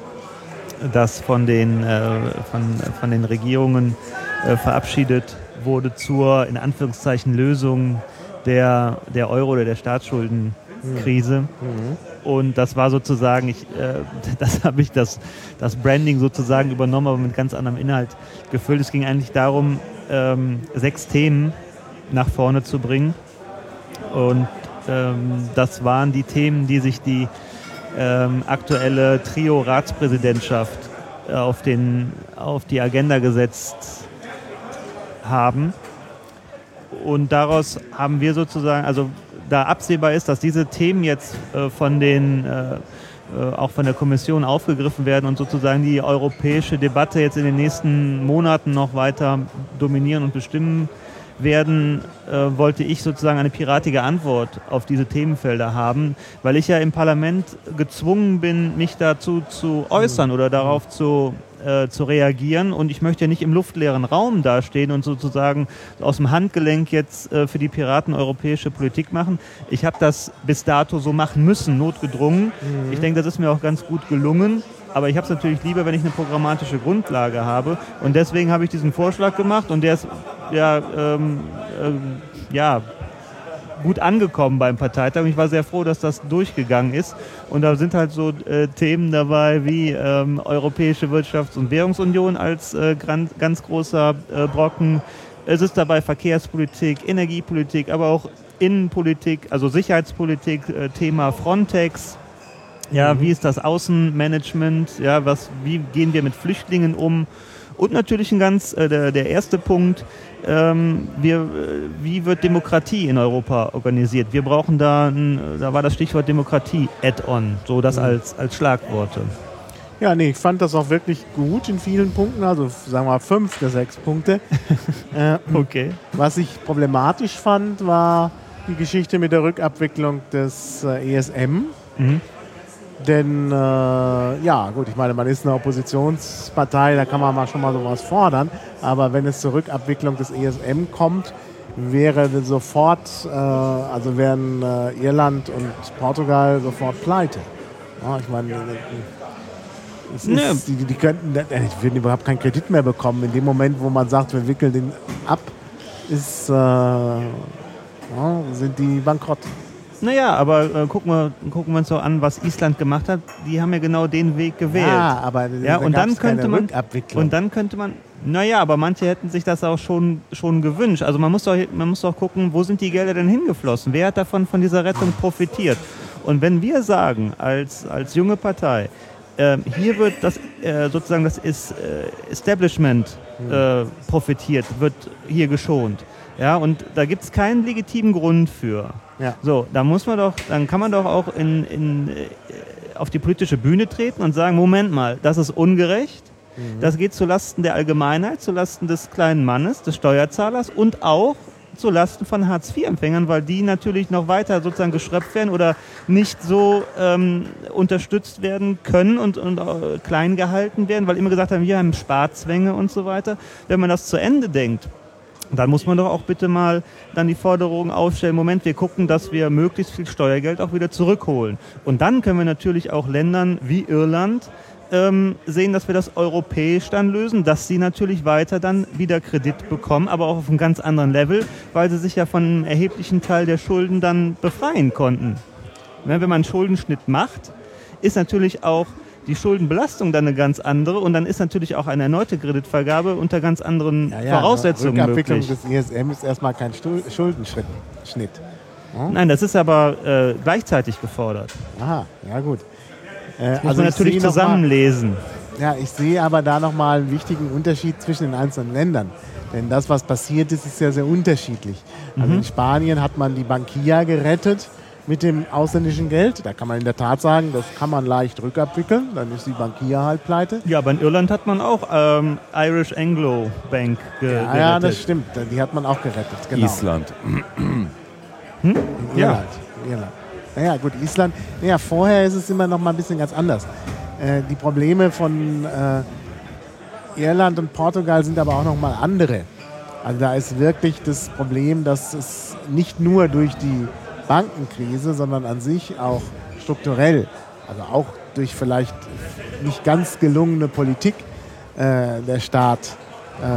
das von den, äh, von, von den Regierungen äh, verabschiedet wurde zur, in Anführungszeichen, Lösung der, der Euro- oder der Staatsschuldenkrise. Mhm. Und das war sozusagen, ich, äh, das habe ich das, das Branding sozusagen übernommen, aber mit ganz anderem Inhalt gefüllt. Es ging eigentlich darum, ähm, sechs Themen nach vorne zu bringen. Und ähm, das waren die Themen, die sich die ähm, aktuelle Trio-Ratspräsidentschaft äh, auf, den, auf die Agenda gesetzt haben. Und daraus haben wir sozusagen, also da absehbar ist, dass diese Themen jetzt äh, von den, äh, äh, auch von der Kommission aufgegriffen werden und sozusagen die europäische Debatte jetzt in den nächsten Monaten noch weiter dominieren und bestimmen werden, äh, wollte ich sozusagen eine piratige Antwort auf diese Themenfelder haben, weil ich ja im Parlament gezwungen bin, mich dazu zu äußern oder darauf zu Äh, zu reagieren, und ich möchte ja nicht im luftleeren Raum dastehen und sozusagen aus dem Handgelenk jetzt äh, für die Piraten europäische Politik machen. Ich habe das bis dato so machen müssen, notgedrungen. Mhm. Ich denke, das ist mir auch ganz gut gelungen, aber ich habe es natürlich lieber, wenn ich eine programmatische Grundlage habe, und deswegen habe ich diesen Vorschlag gemacht, und der ist ja, ähm, ähm, ja gut angekommen beim Parteitag, und ich war sehr froh, dass das durchgegangen ist. Und da sind halt so äh, Themen dabei wie ähm, Europäische Wirtschafts- und Währungsunion als äh, gran- ganz großer äh, Brocken. Es ist dabei Verkehrspolitik, Energiepolitik, aber auch Innenpolitik, also Sicherheitspolitik, äh, Thema Frontex. Ja, mhm. Wie ist das Außenmanagement? Ja, was, wie gehen wir mit Flüchtlingen um? Und natürlich ein ganz, äh, der, der erste Punkt, ähm, wir, äh, wie wird Demokratie in Europa organisiert? Wir brauchen da, ein, da war das Stichwort Demokratie Add-on, so das als, als Schlagworte. Ja, nee, ich fand das auch wirklich gut in vielen Punkten, also sagen wir mal fünf der sechs Punkte. äh, okay. Was ich problematisch fand, war die Geschichte mit der Rückabwicklung des äh, E S M. Mhm. Denn, äh, ja, gut, ich meine, man ist eine Oppositionspartei, da kann man mal schon mal sowas fordern. Aber wenn es zur Rückabwicklung des E S M kommt, wäre sofort, äh, also wären äh, Irland und Portugal sofort pleite. Ja, ich meine, es ist, nee. die, die könnten, die würden überhaupt keinen Kredit mehr bekommen. In dem Moment, wo man sagt, wir wickeln den ab, ist, äh, ja, sind die bankrott. Naja, aber äh, gucken, wir, gucken wir uns doch an, was Island gemacht hat. Die haben ja genau den Weg gewählt. Ja, aber ja, und dann könnte man Rückabwicklung. Und dann könnte man, naja, aber manche hätten sich das auch schon, schon gewünscht. Also man muss, doch, man muss doch gucken, wo sind die Gelder denn hingeflossen? Wer hat davon von dieser Rettung profitiert? Und wenn wir sagen, als, als junge Partei, äh, hier wird das äh, sozusagen das ist, äh, Establishment äh, profitiert, wird hier geschont. Ja, und da gibt es keinen legitimen Grund für. Ja. So, da muss man doch, dann kann man doch auch in, in, auf die politische Bühne treten und sagen, Moment mal, das ist ungerecht, mhm. das geht zulasten der Allgemeinheit, zulasten des kleinen Mannes, des Steuerzahlers und auch zu Lasten von Hartz vier Empfängern, weil die natürlich noch weiter sozusagen geschröpft werden oder nicht so ähm, unterstützt werden können und, und äh, klein gehalten werden, weil immer gesagt haben, wir haben Sparzwänge und so weiter. Wenn man das zu Ende denkt, dann muss man doch auch bitte mal dann die Forderung aufstellen, Moment, wir gucken, dass wir möglichst viel Steuergeld auch wieder zurückholen. Und dann können wir natürlich auch Ländern wie Irland ähm, sehen, dass wir das europäisch dann lösen, dass sie natürlich weiter dann wieder Kredit bekommen, aber auch auf einem ganz anderen Level, weil sie sich ja von einem erheblichen Teil der Schulden dann befreien konnten. Wenn man einen Schuldenschnitt macht, ist natürlich auch die Schuldenbelastung dann eine ganz andere und dann ist natürlich auch eine erneute Kreditvergabe unter ganz anderen ja, ja, Voraussetzungen Rückabwicklung möglich. des I S M ist erstmal kein Schuldenschnitt. Hm? Nein, das ist aber äh, gleichzeitig gefordert. Aha, ja gut. Äh, das muss also man natürlich zusammenlesen. Mal, ja, ich sehe aber da nochmal einen wichtigen Unterschied zwischen den einzelnen Ländern. Denn das, was passiert ist, ist ja sehr unterschiedlich. Also Mhm. in Spanien hat man die Bankia gerettet mit dem ausländischen Geld. Da kann man in der Tat sagen, das kann man leicht rückabwickeln. Dann ist die Bankia halt pleite. Ja, aber in Irland hat man auch ähm, Irish Anglo Bank ge Ja, gerettet. ja, das stimmt. Die hat man auch gerettet. Genau. Island. Hm? In Ja. Irland. In Irland. Naja, gut, Island. Naja, vorher ist es immer noch mal ein bisschen ganz anders. Äh, die Probleme von äh, Irland und Portugal sind aber auch noch mal andere. Also da ist wirklich das Problem, dass es nicht nur durch die Bankenkrise, sondern an sich auch strukturell, also auch durch vielleicht nicht ganz gelungene Politik äh, der Staat äh,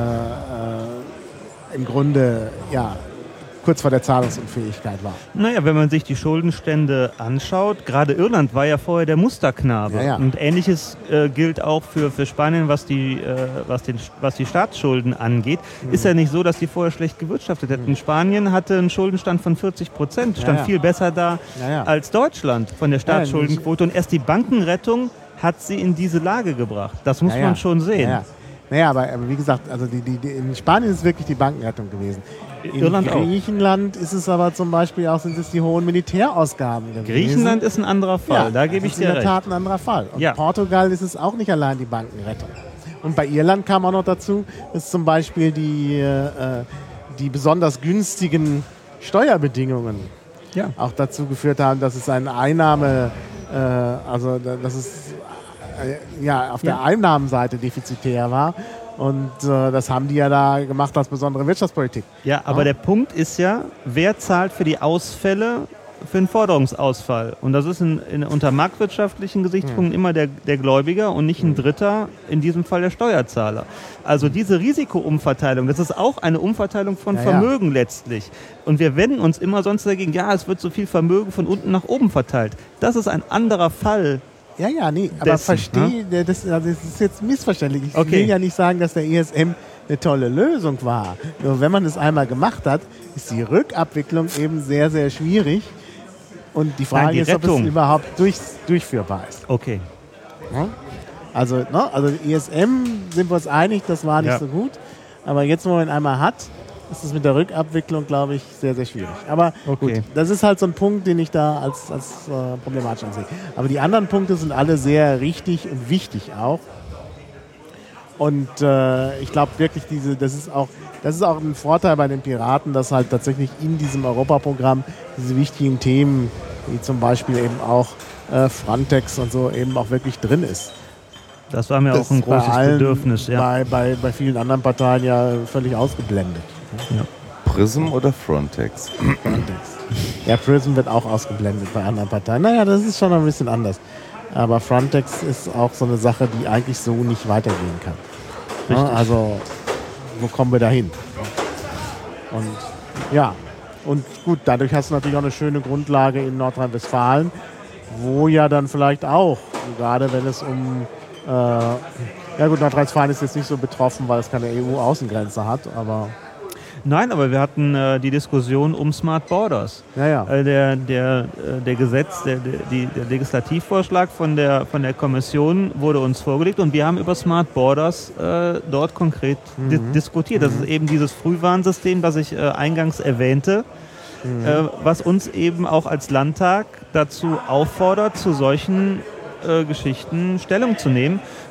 äh, im Grunde ja, kurz vor der Zahlungsunfähigkeit war. Naja, wenn man sich die Schuldenstände anschaut, gerade Irland war ja vorher der Musterknabe. Ja, ja. Und Ähnliches äh, gilt auch für, für Spanien, was die, äh, was, den, was die Staatsschulden angeht. Mhm. Ist ja nicht so, dass die vorher schlecht gewirtschaftet hätten. Mhm. Spanien hatte einen Schuldenstand von vierzig Prozent, stand ja, ja. viel besser da ja, ja. als Deutschland von der Staatsschuldenquote. Und erst die Bankenrettung hat sie in diese Lage gebracht. Das muss ja, man ja. schon sehen. Ja, ja. Naja, aber, aber wie gesagt, also die, die, die, in Spanien ist es wirklich die Bankenrettung gewesen. In Irland Griechenland auch. Ist es aber zum Beispiel auch, sind es die hohen Militärausgaben gewesen. Griechenland ist ein anderer Fall, ja, da gebe ich dir recht. Das ist in der Tat ein anderer Fall. Und ja. Portugal ist es auch nicht allein die Bankenrettung. Und bei Irland kam auch noch dazu, dass zum Beispiel die, äh, die besonders günstigen Steuerbedingungen ja. auch dazu geführt haben, dass es eine Einnahme, äh, also dass es äh, ja, auf der ja. Einnahmenseite defizitär war. Und äh, das haben die ja da gemacht als besondere Wirtschaftspolitik. Ja, aber ja. der Punkt ist ja, wer zahlt für die Ausfälle für einen Forderungsausfall? Und das ist in, in, unter marktwirtschaftlichen Gesichtspunkten hm. immer der, der Gläubiger und nicht ein Dritter, in diesem Fall der Steuerzahler. Also diese Risikoumverteilung, das ist auch eine Umverteilung von ja, Vermögen ja. letztlich. Und wir wenden uns immer sonst dagegen, ja, es wird so viel Vermögen von unten nach oben verteilt. Das ist ein anderer Fall. Ja, ja, nee, aber dessen, verstehe, ne? das, also das ist jetzt missverständlich. Ich okay. will ja nicht sagen, dass der E S M eine tolle Lösung war. Nur wenn man es einmal gemacht hat, ist die Rückabwicklung eben sehr, sehr schwierig. Und die Frage Nein, die ist, Rettung. ob es überhaupt durch, durchführbar ist. Okay. Ja? Also, ne, also E S M sind wir uns einig, das war nicht ja. so gut. Aber jetzt, wo man ihn einmal hat, ist es mit der Rückabwicklung, glaube ich, sehr, sehr schwierig. Aber okay. gut, das ist halt so ein Punkt, den ich da als, als äh, problematisch ansehe. Aber die anderen Punkte sind alle sehr richtig und wichtig auch. Und äh, ich glaube wirklich, diese, das ist auch, das ist auch ein Vorteil bei den Piraten, dass halt tatsächlich in diesem Europaprogramm diese wichtigen Themen, wie zum Beispiel eben auch äh, Frontex und so, eben auch wirklich drin ist. Das war mir das auch ein großes allen, Bedürfnis. Ja. Bei, bei, bei vielen anderen Parteien ja völlig ausgeblendet. Ja. Prism oder Frontex? Frontex. Ja, Prism wird auch ausgeblendet bei anderen Parteien. Naja, das ist schon ein bisschen anders. Aber Frontex ist auch so eine Sache, die eigentlich so nicht weitergehen kann. Ja, also, wo kommen wir da hin? Und ja, und gut, dadurch hast du natürlich auch eine schöne Grundlage in Nordrhein-Westfalen, wo ja dann vielleicht auch, gerade wenn es um äh, ja gut, Nordrhein-Westfalen ist jetzt nicht so betroffen, weil es keine E U-Außengrenze hat, aber... Nein, aber wir hatten äh, die Diskussion um Smart Borders. Ja, ja. Äh, der, der, äh, der Gesetz, der, der, die, der Legislativvorschlag von der, von der Kommission wurde uns vorgelegt und wir haben über Smart Borders äh, dort konkret mhm. di- diskutiert. Das mhm. ist eben dieses Frühwarnsystem, das ich äh, eingangs erwähnte, mhm. äh, was uns eben auch als Landtag dazu auffordert, zu solchen äh, Geschichten Stellung zu nehmen.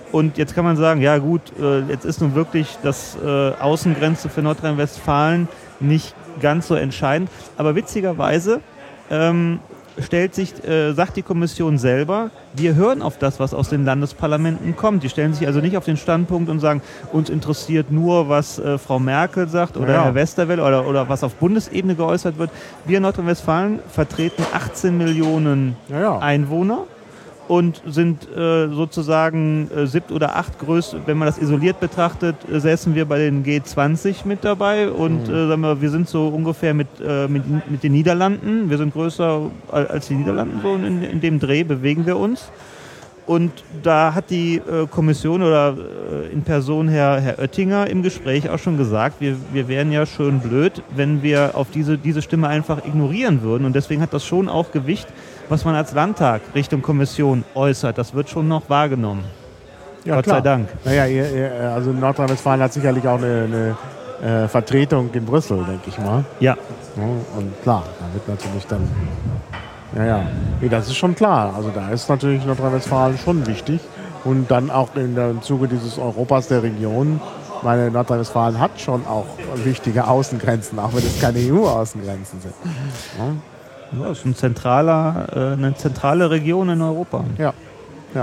Und jetzt kann man sagen, ja gut, äh, jetzt ist nun wirklich das äh, Außengrenze für Nordrhein-Westfalen nicht ganz so entscheidend. Aber witzigerweise ähm, stellt sich, äh, sagt die Kommission selber, wir hören auf das, was aus den Landesparlamenten kommt. Die stellen sich also nicht auf den Standpunkt und sagen, uns interessiert nur, was äh, Frau Merkel sagt oder ja. Herr Westerwelle oder, oder was auf Bundesebene geäußert wird. Wir in Nordrhein-Westfalen vertreten achtzehn Millionen Ja, ja. Einwohner und sind äh, sozusagen äh, siebt oder acht größte, wenn man das isoliert betrachtet, äh, säßen wir bei den G zwanzig mit dabei und Mhm. äh, sagen wir, wir sind so ungefähr mit, äh, mit, mit den Niederlanden, wir sind größer als die Niederlanden, so in, in dem Dreh bewegen wir uns. Und da hat die äh, Kommission oder äh, in Person Herr, Herr Oettinger im Gespräch auch schon gesagt, wir, wir wären ja schön blöd, wenn wir auf diese, diese Stimme einfach ignorieren würden. Und deswegen hat das schon auch Gewicht, was man als Landtag Richtung Kommission äußert. Das wird schon noch wahrgenommen. Ja, Gott klar. sei Dank. Naja, ihr, ihr, also Nordrhein-Westfalen hat sicherlich auch eine, eine äh, Vertretung in Brüssel, denke ich mal. Ja. Ja, und klar, da wird natürlich dann. Ja, ja. Nee, das ist schon klar. Also da ist natürlich Nordrhein-Westfalen schon wichtig. Und dann auch in der, im Zuge dieses Europas der Region. Meine Nordrhein-Westfalen hat schon auch wichtige Außengrenzen, auch wenn es keine E U-Außengrenzen sind. Ja. Ja, das ist ein zentraler, äh, eine zentrale Region in Europa. Ja, ja.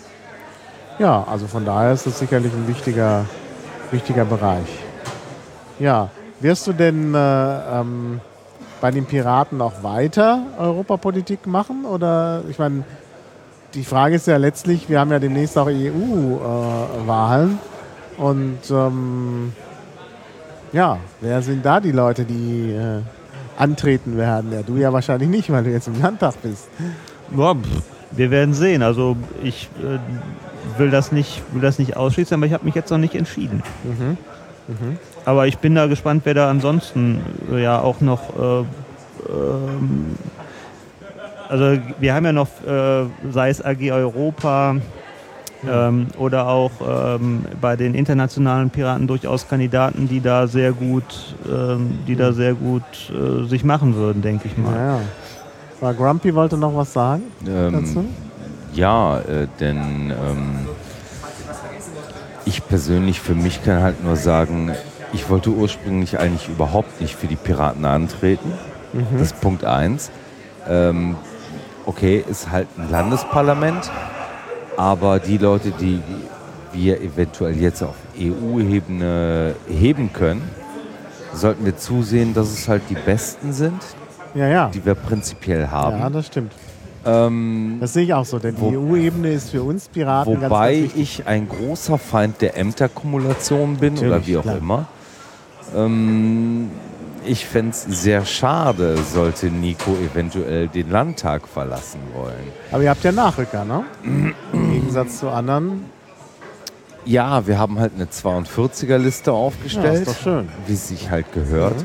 Ja, also von daher ist das sicherlich ein wichtiger, wichtiger Bereich. Ja, wirst du denn äh, ähm, bei den Piraten auch weiter Europapolitik machen? Oder, ich meine, die Frage ist ja letztlich, wir haben ja demnächst auch E U-Wahlen. Äh, und ähm, ja, wer sind da die Leute, die äh, antreten werden? Ja, du ja wahrscheinlich nicht, weil du jetzt im Landtag bist. Ja, pff, wir werden sehen. Also ich äh, will das nicht, will das nicht ausschließen, aber ich habe mich jetzt noch nicht entschieden. Mhm. Mhm. Aber ich bin da gespannt, wer da ansonsten äh, ja auch noch. Äh, ähm, also wir haben ja noch, äh, sei es A G Europa ähm, oder auch ähm, bei den internationalen Piraten durchaus Kandidaten, die da sehr gut, ähm, die da sehr gut äh, sich machen würden, denke ich mal. Ja, ja. War Grumpy wollte noch was sagen Ähm, dazu? ja, äh, denn ähm, ich persönlich für mich kann halt nur sagen, ich wollte ursprünglich eigentlich überhaupt nicht für die Piraten antreten. Mhm. Das ist Punkt eins. Ähm, okay, ist halt ein Landesparlament, aber die Leute, die wir eventuell jetzt auf E U-Ebene heben können, sollten wir zusehen, dass es halt die Besten sind, Ja, ja. die wir prinzipiell haben. Ja, das stimmt. Ähm, Das sehe ich auch so, denn Wo- die E U-Ebene ist für uns Piraten ganz, Wobei ganz wichtig. ich ein großer Feind der Ämterkumulation bin oder Natürlich, wie auch klar. immer. Ähm, ich fände es sehr schade, sollte Nico eventuell den Landtag verlassen wollen. Aber ihr habt ja Nachrücker, ne? Im Gegensatz zu anderen. Ja, wir haben halt eine zweiundvierziger-Liste Ja, aufgestellt, ist doch schön. wie es sich halt gehört.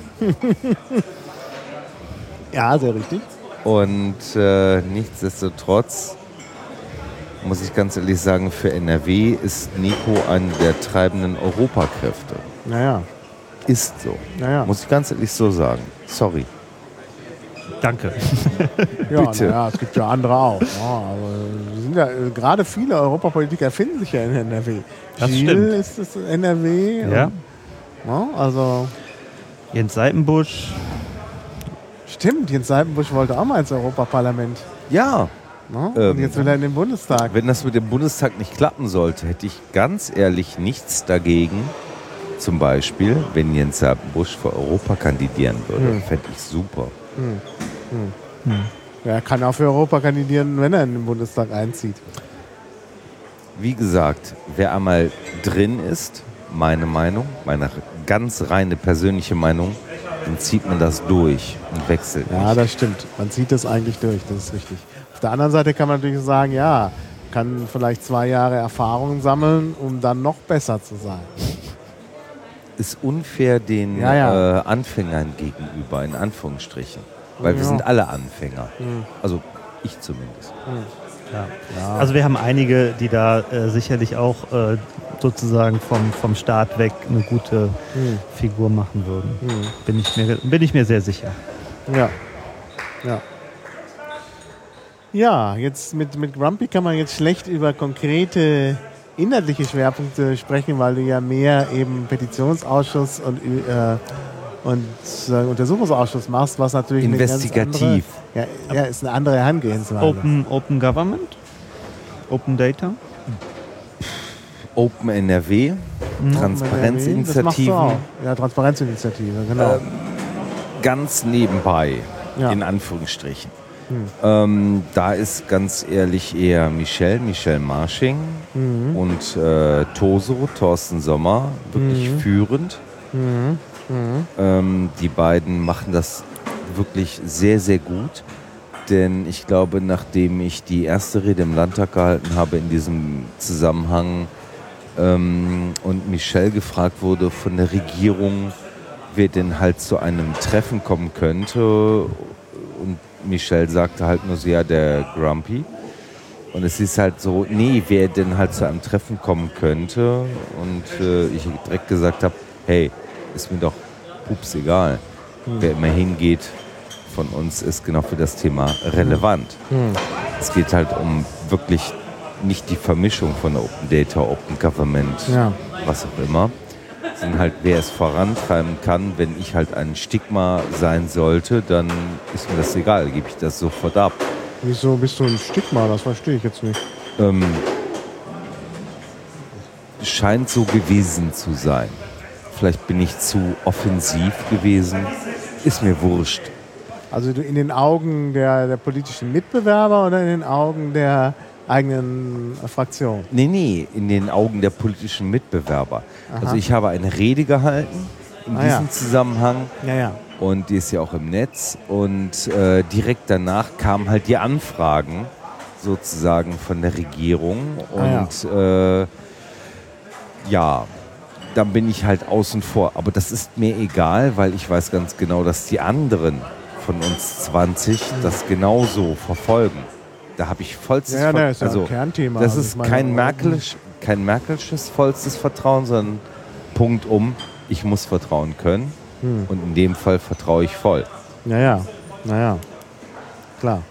Ja, sehr richtig. Und äh, nichtsdestotrotz muss ich ganz ehrlich sagen, für N R W ist Nico eine der treibenden Europakräfte. Naja, Ist so. naja. Muss ich ganz ehrlich so sagen. Sorry. Danke. Ja, bitte. naja, es gibt ja andere auch. Ja, aber es sind ja, äh, gerade viele Europapolitiker finden sich ja in N R W. Das Gilles stimmt. ist es N R W. Ja. Und, ja, also Jens Seitenbusch. stimmt, Jens Seitenbusch wollte auch mal ins Europaparlament. Ja, Ne? Und Ähm, jetzt will er in den Bundestag. wenn das mit dem Bundestag nicht klappen sollte, hätte ich ganz ehrlich nichts dagegen. Zum Beispiel, wenn Jens Seitenbusch für Europa kandidieren würde, Hm. fände ich super. Ja, er kann auch für Europa kandidieren, wenn er in den Bundestag einzieht. Wie gesagt, wer einmal drin ist, meine Meinung, meine ganz reine persönliche Meinung, dann zieht man das durch und wechselt Ja, nicht. das stimmt. Man zieht das eigentlich durch, das ist richtig. Auf der anderen Seite kann man natürlich sagen, ja, kann vielleicht zwei Jahre Erfahrung sammeln, um dann noch besser zu sein. Ist unfair den Ja, ja. Äh, Anfängern gegenüber, in Anführungsstrichen. Weil wir Ja. sind alle Anfänger. Also ich zumindest. Ja. Also wir haben einige, die da äh, sicherlich auch äh, sozusagen vom, vom Start weg eine gute Hm. Figur machen würden. Hm. Bin ich mir, bin ich mir sehr sicher. Ja. Ja. Ja, jetzt mit, mit Grumpy kann man jetzt schlecht über konkrete inhaltliche Schwerpunkte sprechen, weil du ja mehr eben Petitionsausschuss und, äh, und äh, Untersuchungsausschuss machst, was natürlich investigativ. Eine ganz andere, ja, ja, ist eine andere Herangehensweise. Open, Open Government? Open Data? Open N R W, Das Transparenzinitiativen. machst du auch. Ja, Transparenzinitiative, genau. Ähm, ganz nebenbei, Ja. in Anführungsstrichen. Hm. Ähm, da ist ganz ehrlich eher Michel, Michel Marsching Mhm. und äh, Toso, Thorsten Sommer, wirklich Mhm. führend. Mhm. Mhm. Ähm, die beiden machen das wirklich sehr, sehr gut. Denn ich glaube, nachdem ich die erste Rede im Landtag gehalten habe in diesem Zusammenhang ähm, und Michel gefragt wurde von der Regierung, wer denn halt zu einem Treffen kommen könnte, und Michel sagte halt nur so, ja, der Grumpy. Und es ist halt so, nee, wer denn halt zu einem Treffen kommen könnte. Und äh, ich direkt gesagt habe, hey, ist mir doch pups egal. Hm. Wer immer hingeht von uns, ist genau für das Thema relevant. Hm. Es geht halt um wirklich nicht die Vermischung von Open Data, Open Government, ja. was auch immer. Sondern halt, wer es vorantreiben kann. Wenn ich halt ein Stigma sein sollte, dann ist mir das egal, gebe ich das sofort ab. Wieso bist du ein Stigma? Das verstehe ich jetzt nicht. Ähm, scheint so gewesen zu sein. Vielleicht bin ich zu offensiv gewesen. Ist mir wurscht. Also du in den Augen der, der politischen Mitbewerber oder in den Augen der eigenen Fraktion? Nee, nee, in den Augen der politischen Mitbewerber. Aha. Also ich habe eine Rede gehalten in ah, diesem ja. Zusammenhang. Ja, ja. Und die ist ja auch im Netz. Und äh, direkt danach kamen halt die Anfragen sozusagen von der Regierung. Und ah, ja. Äh, ja, dann bin ich halt außen vor. Aber das ist mir egal, weil ich weiß ganz genau, dass die anderen von uns zwanzig mhm. das genauso verfolgen. Da habe ich vollstes ja, Vertrauen. Ja, ist ja also, ein Kernthema. Das ist meine, kein, Merkelisch, kein Merkelsches vollstes Vertrauen, sondern Punkt um, ich muss vertrauen können. Hm. Und in dem Fall vertraue ich voll. Naja, naja, klar.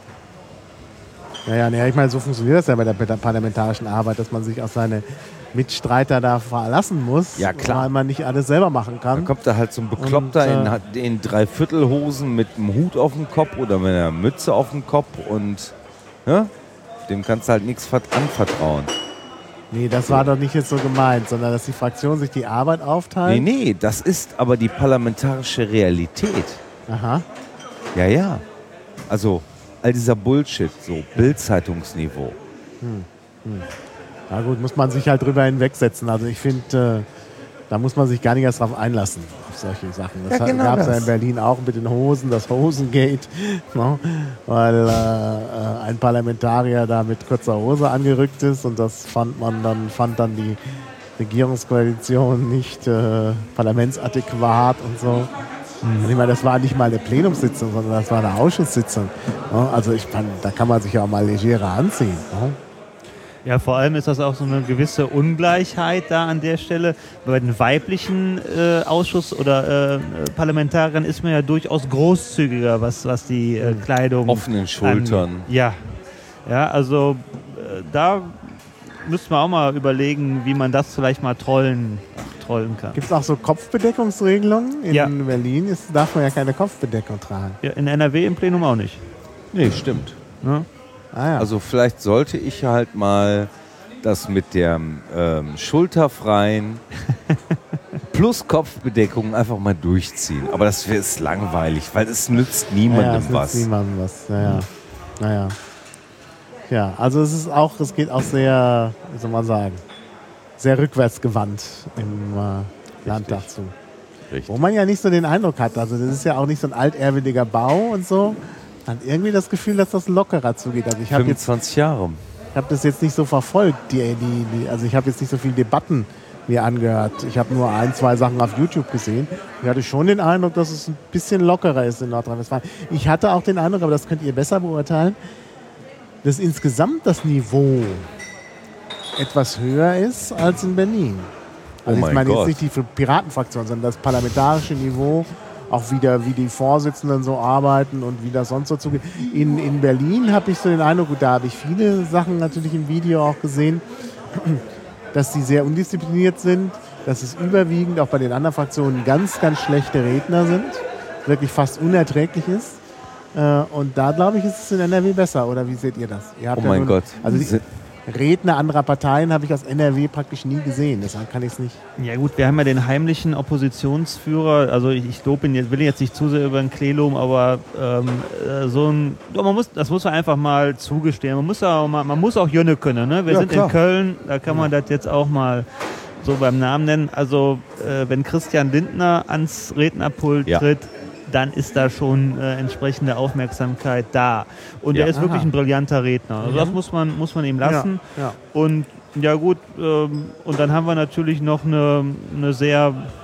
Naja, naja, ich meine, so funktioniert das ja bei der parlamentarischen Arbeit, dass man sich auf seine Mitstreiter da verlassen muss, ja, klar. weil man nicht alles selber machen kann. Da kommt da halt so ein Bekloppter und, äh, in, in Dreiviertelhosen mit einem Hut auf dem Kopf oder mit einer Mütze auf dem Kopf und ja, dem kannst du halt nichts anvertrauen. Nee, das so. war doch nicht jetzt so gemeint, sondern dass die Fraktion sich die Arbeit aufteilt. Nee, nee, das ist aber die parlamentarische Realität. Aha. Ja, ja. Also all dieser Bullshit, so Bild-Zeitungsniveau. Hm. Hm. Na gut, muss man sich halt drüber hinwegsetzen. Also ich finde, äh, da muss man sich gar nicht erst drauf einlassen, auf solche Sachen. Das ja, genau gab es ja in Berlin auch mit den Hosen, das Hosengate, no? Weil äh, ein Parlamentarier da mit kurzer Hose angerückt ist und das fand man dann, fand dann die Regierungskoalition nicht äh, parlamentsadäquat und so. Mhm. Und ich meine, das war nicht mal eine Plenumssitzung, sondern das war eine Ausschusssitzung. No? Also ich fand, da kann man sich ja auch mal legerer anziehen. No? Ja, vor allem ist das auch so eine gewisse Ungleichheit da an der Stelle. Bei den weiblichen äh, Ausschuss- oder äh, Parlamentariern ist man ja durchaus großzügiger, was, was die äh, Kleidung offenen Schultern. Angeht. Ja, ja, also äh, da müsste man auch mal überlegen, wie man das vielleicht mal trollen, ach, trollen kann. Gibt es auch so Kopfbedeckungsregelungen? In ja. Berlin ist, darf man ja keine Kopfbedeckung tragen. Ja, in N R W im Plenum auch nicht. Nee, stimmt. Ja. Ah, ja. Also vielleicht sollte ich halt mal das mit der ähm, schulterfreien plus Kopfbedeckung einfach mal durchziehen. Aber das ist langweilig, weil es nützt niemandem ja, ja, es was. Nützt niemandem was. Naja. Hm. Naja. Ja, also es ist auch, es geht auch sehr, wie soll man sagen, sehr rückwärtsgewandt im äh, Landtag zu. Richtig. Wo man ja nicht so den Eindruck hat. Also das ist ja auch nicht so ein altehrwürdiger Bau und so. Man hat irgendwie das Gefühl, dass das lockerer zugeht. Also ich habe jetzt fünfundzwanzig Jahre. Ich habe das jetzt nicht so verfolgt. Die, die, die, also ich habe jetzt nicht so viele Debatten mir angehört. Ich habe nur ein, zwei Sachen auf YouTube gesehen. Ich hatte schon den Eindruck, dass es ein bisschen lockerer ist in Nordrhein-Westfalen. Ich hatte auch den Eindruck, aber das könnt ihr besser beurteilen, dass insgesamt das Niveau etwas höher ist als in Berlin. Also oh ich meine Gott. jetzt nicht die Piratenfraktion, sondern das parlamentarische Niveau, auch wieder wie die Vorsitzenden so arbeiten und wie das sonst so zugeht. In, in Berlin habe ich so den Eindruck, gut, da habe ich viele Sachen natürlich im Video auch gesehen, dass sie sehr undiszipliniert sind, dass es überwiegend auch bei den anderen Fraktionen ganz, ganz schlechte Redner sind, wirklich fast unerträglich ist. Äh, und da, glaube ich, ist es in N R W besser. Oder wie seht ihr das? Ihr habt Oh ja mein nun, Gott. Also die Redner anderer Parteien habe ich aus N R W praktisch nie gesehen. Deshalb kann ich es nicht. Ja gut, wir haben ja den heimlichen Oppositionsführer, also ich, ich lobe ihn jetzt, will ihn jetzt nicht zu sehr über den Klee loben, aber ähm, äh, so ein, doch, man muss, das muss man einfach mal zugestehen. Man muss auch, mal, man muss auch Jönne können. Ne? Wir Ja, sind klar. in Köln, da kann man das jetzt auch mal so beim Namen nennen. Also äh, wenn Christian Lindner ans Rednerpult Ja. tritt, dann ist da schon äh, entsprechende Aufmerksamkeit da. Und Ja. er ist wirklich Aha. ein brillanter Redner. Also das muss man, muss man ihm lassen. Ja, ja. Und ja gut, ähm, und dann haben wir natürlich noch eine, eine sehr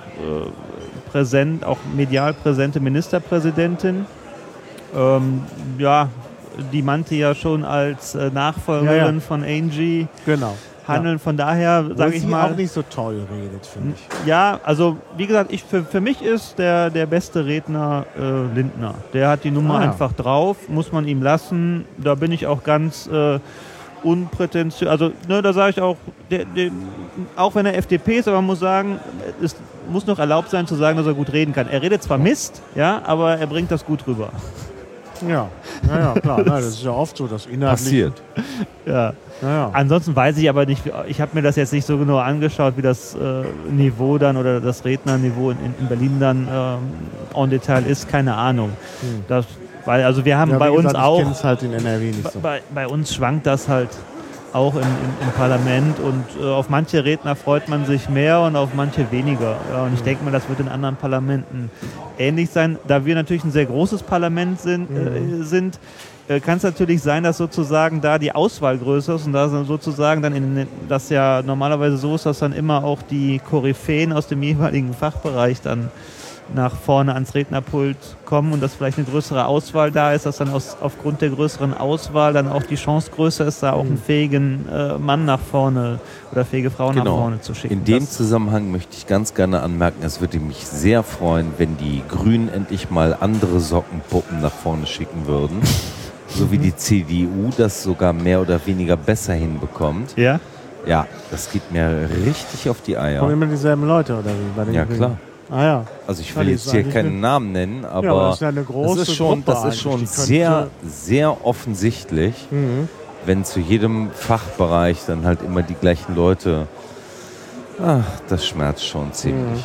äh, präsent, auch medial präsente Ministerpräsidentin. Ähm, ja, die Mante ja schon als äh, Nachfolgerin Ja, ja. von Angie Genau. handeln. Von daher Wo sage ich sie mal, auch nicht so toll redet, finde ich. ja, also wie gesagt, ich, für, für mich ist der, der beste Redner äh, Lindner. Der hat die Nummer Ah, ja. einfach drauf, muss man ihm lassen. Da bin ich auch ganz äh, unprätentiös. Also ne, da sage ich auch, der, der, auch wenn er F D P ist, aber man muss sagen, es muss noch erlaubt sein zu sagen, dass er gut reden kann. Er redet zwar Mist, ja, aber er bringt das gut rüber. Ja, ja, ja klar. Nein, das ist ja oft so, dass inhaltlich... Passiert. Ja. Ja, ja. Ansonsten weiß ich aber nicht, ich habe mir das jetzt nicht so genau angeschaut, wie das äh, Niveau dann oder das Rednerniveau in, in Berlin dann ähm, en Detail ist, keine Ahnung. Hm. Das, weil, also wir haben Ja, bei wie uns gesagt, auch, Ich kenne es halt in N R W nicht so. bei, bei uns schwankt das halt auch im, im, im Parlament und äh, auf manche Redner freut man sich mehr und auf manche weniger. Ja, und ich denke mal, das wird in anderen Parlamenten ähnlich sein. Da wir natürlich ein sehr großes Parlament sind, äh, sind äh, kann es natürlich sein, dass sozusagen da die Auswahl größer ist und da sozusagen dann in den, das ja normalerweise so ist, dass dann immer auch die Koryphäen aus dem jeweiligen Fachbereich dann nach vorne ans Rednerpult kommen und dass vielleicht eine größere Auswahl da ist, dass dann aus, aufgrund der größeren Auswahl dann auch die Chance größer ist, da auch einen fähigen äh, Mann nach vorne oder fähige Frau nach Genau. vorne zu schicken. In dem Das- Zusammenhang möchte ich ganz gerne anmerken, es würde mich sehr freuen, wenn die Grünen endlich mal andere Sockenpuppen nach vorne schicken würden. So wie die C D U das sogar mehr oder weniger besser hinbekommt. ja? Ja, das geht mir richtig auf die Kommen Eier. immer dieselben Leute, oder wie? Bei den Ja, Grünen? klar. Ah ja. Also ich Ja, will die jetzt ist hier eigentlich keinen eine- Namen nennen, aber, Ja, aber das ist ja eine große das ist schon, Gruppe das ist schon eigentlich. Die sehr, könnte- sehr offensichtlich, Mhm. wenn zu jedem Fachbereich dann halt immer die gleichen Leute. Ach, das schmerzt schon ziemlich.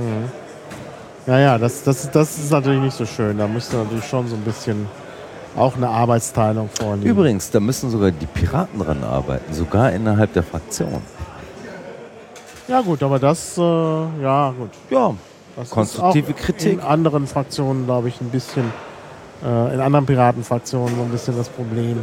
Ja, ja, das, das, das ist natürlich nicht so schön. Da müsste natürlich schon so ein bisschen auch eine Arbeitsteilung vorliegen. Übrigens, da müssen sogar die Piraten dran arbeiten, sogar innerhalb der Fraktion. Ja gut, aber das, äh, ja gut. Ja, Das konstruktive ist auch Kritik. in anderen Fraktionen, glaube ich, ein bisschen, äh, in anderen Piratenfraktionen so ein bisschen das Problem.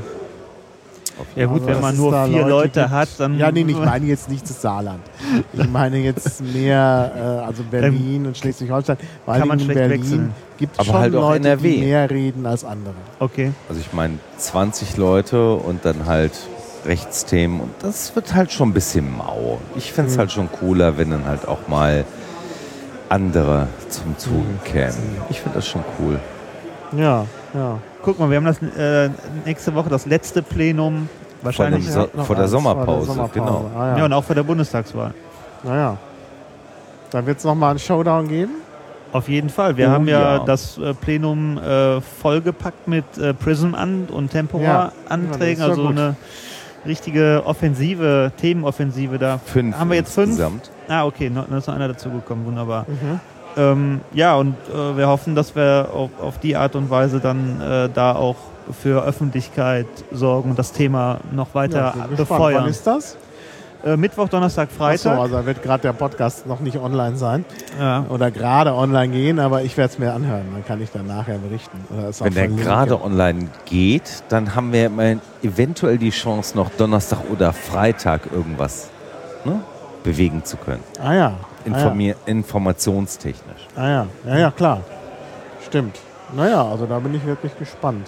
Ja gut, Also, wenn dass man es nur da vier Leute Leute gibt- hat, dann... Ja, nee, ich meine jetzt nicht das Saarland. Ich meine jetzt mehr, äh, also Berlin und Schleswig-Holstein. Weil kann man in schlecht Berlin wechseln. gibt es Aber schon halt auch Leute, N R W. die mehr reden als andere. Okay. Also ich meine, zwanzig Leute und dann halt Rechtsthemen und das wird halt schon ein bisschen mau. Ich fände es Mhm. halt schon cooler, wenn dann halt auch mal andere zum Zuge Mhm. kämen. Ich finde das schon cool. Ja, ja. Guck mal, wir haben das äh, nächste Woche das letzte Plenum, wahrscheinlich... So- Noch vor der eins, Sommerpause, genau. Ah, ja. ja. und auch vor der Bundestagswahl. Naja. Da wird es nochmal einen Showdown geben. Auf jeden Fall. Wir Oh, haben ja, ja. das äh, Plenum äh, vollgepackt mit äh, Prism-An- und Temporar-Anträgen. Ja, das ist ja also gut. eine richtige Offensive, Themenoffensive da. Fünf Haben wir jetzt fünf? insgesamt. Ah, okay, noch, noch ist noch einer dazugekommen. Wunderbar. Mhm. Ähm, ja, und äh, wir hoffen, dass wir auf, auf die Art und Weise dann äh, da auch für Öffentlichkeit sorgen und das Thema noch weiter Ja, bin gespannt. befeuern. Wann ist das? Äh, Mittwoch, Donnerstag, Achso, Freitag. also da wird gerade der Podcast noch nicht online sein. Ja. Oder gerade online gehen, aber ich werde es mir anhören. Dann kann ich dann nachher berichten. Oder es auch Wenn der verlinken. gerade online geht, dann haben wir immer eventuell die Chance, noch Donnerstag oder Freitag irgendwas ne, bewegen zu können. Ah ja. Informier informationstechnisch. Ah ja. Ah ja, ja, klar. Stimmt. Naja, also da bin ich wirklich gespannt.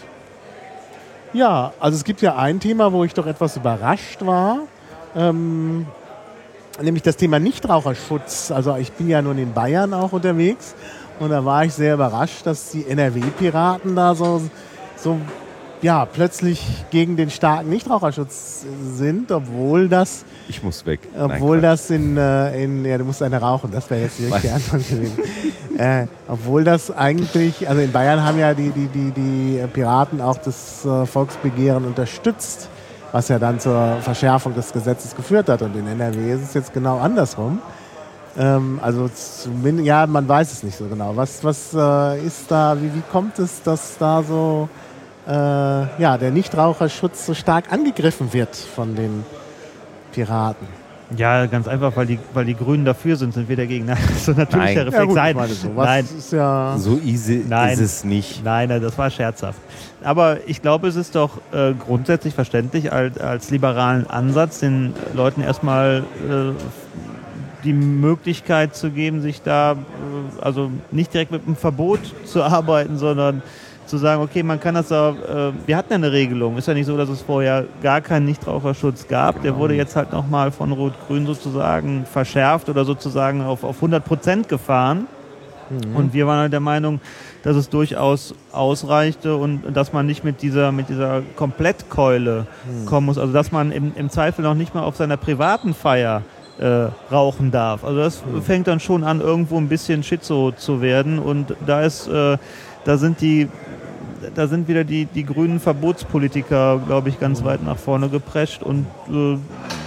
Ja, also es gibt ja ein Thema, wo ich doch etwas überrascht war. Ähm, nämlich das Thema Nichtraucherschutz. Also ich bin ja nun in Bayern auch unterwegs und da war ich sehr überrascht, dass die N R W-Piraten da so, so ja, plötzlich gegen den starken Nichtraucherschutz sind, obwohl das, Ich muss weg. obwohl Nein, das in, äh, in, ja, du musst eine rauchen, das wäre jetzt die richtige Antwort gewesen. äh, obwohl das eigentlich, also in Bayern haben ja die, die, die, die Piraten auch das äh, Volksbegehren unterstützt, was ja dann zur Verschärfung des Gesetzes geführt hat. Und in N R W ist es jetzt genau andersrum. Ähm, also zumindest, ja, man weiß es nicht so genau. Was, was äh, ist da, wie, wie kommt es, dass da so äh, ja, der Nichtraucherschutz so stark angegriffen wird von den Piraten? Ja, ganz einfach, weil die, weil die Grünen dafür sind, sind wir dagegen. Nein, so natürlicher Nein. Reflex. Ja, gut, Nein, ich meine, sowas nein, ist ja So easy Nein. ist es nicht. nein, nein, das war scherzhaft. Aber ich glaube, es ist doch äh, grundsätzlich verständlich als, als liberalen Ansatz, den Leuten erstmal äh, die Möglichkeit zu geben, sich da, äh, also nicht direkt mit einem Verbot zu arbeiten, sondern zu sagen, okay, man kann das auch, äh, wir hatten ja eine Regelung, ist ja nicht so, dass es vorher gar keinen Nichtraucherschutz gab, der wurde jetzt halt nochmal von Rot-Grün sozusagen verschärft oder sozusagen auf, auf hundert Prozent gefahren. Mhm. Und wir waren halt der Meinung, dass es durchaus ausreichte und dass man nicht mit dieser, mit dieser Komplettkeule mhm. kommen muss, also dass man im, im Zweifel noch nicht mal auf seiner privaten Feier äh, rauchen darf. Also das mhm. fängt dann schon an, irgendwo ein bisschen schizo zu werden und da ist, äh, da sind die Da sind wieder die, die grünen Verbotspolitiker, glaube ich, ganz weit nach vorne geprescht. Und äh,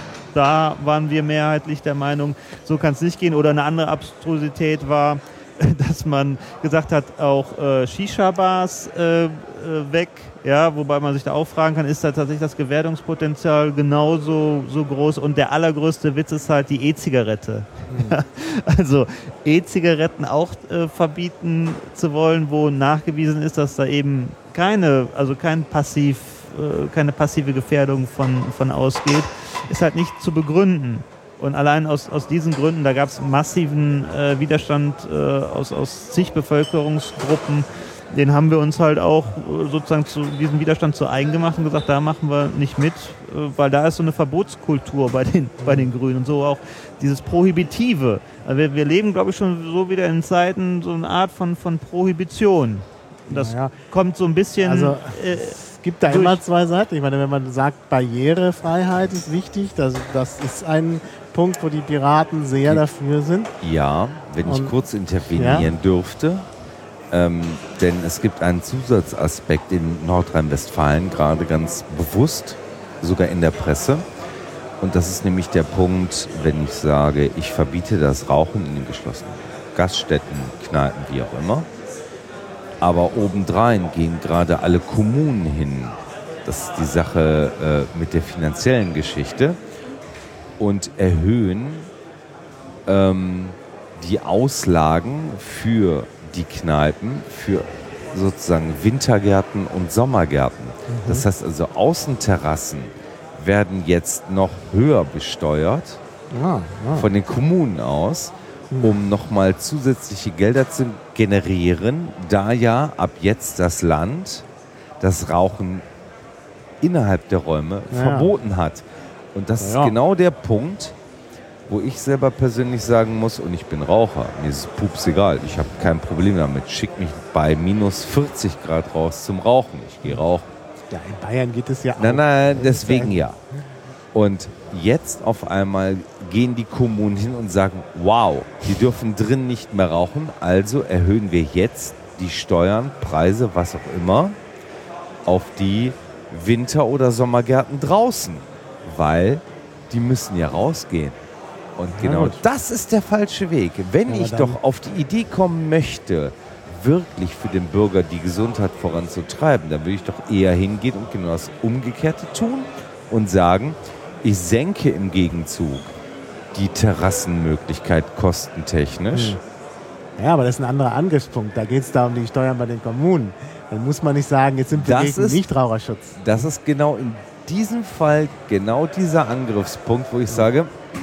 da waren wir mehrheitlich der Meinung, so kann es nicht gehen. Oder eine andere Abstrusität war, dass man gesagt hat, auch äh, Shisha-Bars äh, äh, weg. Ja, wobei man sich da auch fragen kann, ist da tatsächlich das Gefährdungspotenzial genauso so groß? Und der allergrößte Witz ist halt die E-Zigarette. Mhm. Also E-Zigaretten auch äh, verbieten zu wollen, wo nachgewiesen ist, dass da eben keine, also kein Passiv, äh, keine passive Gefährdung von, von ausgeht, ist halt nicht zu begründen. Und allein aus, aus diesen Gründen, da gab es massiven äh, Widerstand äh, aus, aus zig Bevölkerungsgruppen. Den haben wir uns halt auch sozusagen zu diesem Widerstand zu eigen gemacht und gesagt, da machen wir nicht mit, weil da ist so eine Verbotskultur bei den, bei den Grünen und so auch dieses Prohibitive. Also wir, wir leben, glaube ich, schon so wieder in Zeiten so eine Art von, von Prohibition. Und das Naja. kommt so ein bisschen... Also, äh, es gibt da durch- immer zwei Seiten. Ich meine, wenn man sagt, Barrierefreiheit ist wichtig, das, das ist ein Punkt, wo die Piraten sehr dafür sind. Ja, wenn ich Und- kurz intervenieren Ja. dürfte. Ähm, denn es gibt einen Zusatzaspekt in Nordrhein-Westfalen, gerade ganz bewusst, sogar in der Presse. Und das ist nämlich der Punkt, wenn ich sage, ich verbiete das Rauchen in den geschlossenen Gaststätten, Kneipen, wie auch immer. Aber obendrein gehen gerade alle Kommunen hin. Das ist die Sache äh, mit der finanziellen Geschichte. Und erhöhen ähm, die Auslagen für die Kneipen, für sozusagen Wintergärten und Sommergärten. Mhm. Das heißt also, Außenterrassen werden jetzt noch höher besteuert Ah, ah. von den Kommunen aus, um nochmal zusätzliche Gelder zu generieren, da ja ab jetzt das Land das Rauchen innerhalb der Räume Ja. verboten hat. Und das Ja. ist genau der Punkt, wo ich selber persönlich sagen muss, und ich bin Raucher, mir ist es pups egal, ich habe kein Problem damit, schick mich bei minus vierzig Grad raus zum Rauchen, ich gehe rauchen. Ja, in Bayern geht es ja auch. Nein, nein, deswegen ja. Und jetzt auf einmal gehen die Kommunen hin und sagen, wow, die dürfen drin nicht mehr rauchen, also erhöhen wir jetzt die Steuern, Preise, was auch immer, auf die Winter- oder Sommergärten draußen, weil die müssen ja rausgehen. Und Ja, genau gut. das ist der falsche Weg. Wenn Aber ich dann- doch auf die Idee kommen möchte, wirklich für den Bürger die Gesundheit voranzutreiben, dann würde ich doch eher hingehen und genau das Umgekehrte tun und sagen, ich senke im Gegenzug die Terrassenmöglichkeit kostentechnisch. Hm. Ja, aber das ist ein anderer Angriffspunkt. Da geht es da um die Steuern bei den Kommunen. Dann muss man nicht sagen, jetzt sind wir Das gegen ist- Nichtraucherschutz. Das ist genau in diesem Fall genau dieser Angriffspunkt, wo ich sage,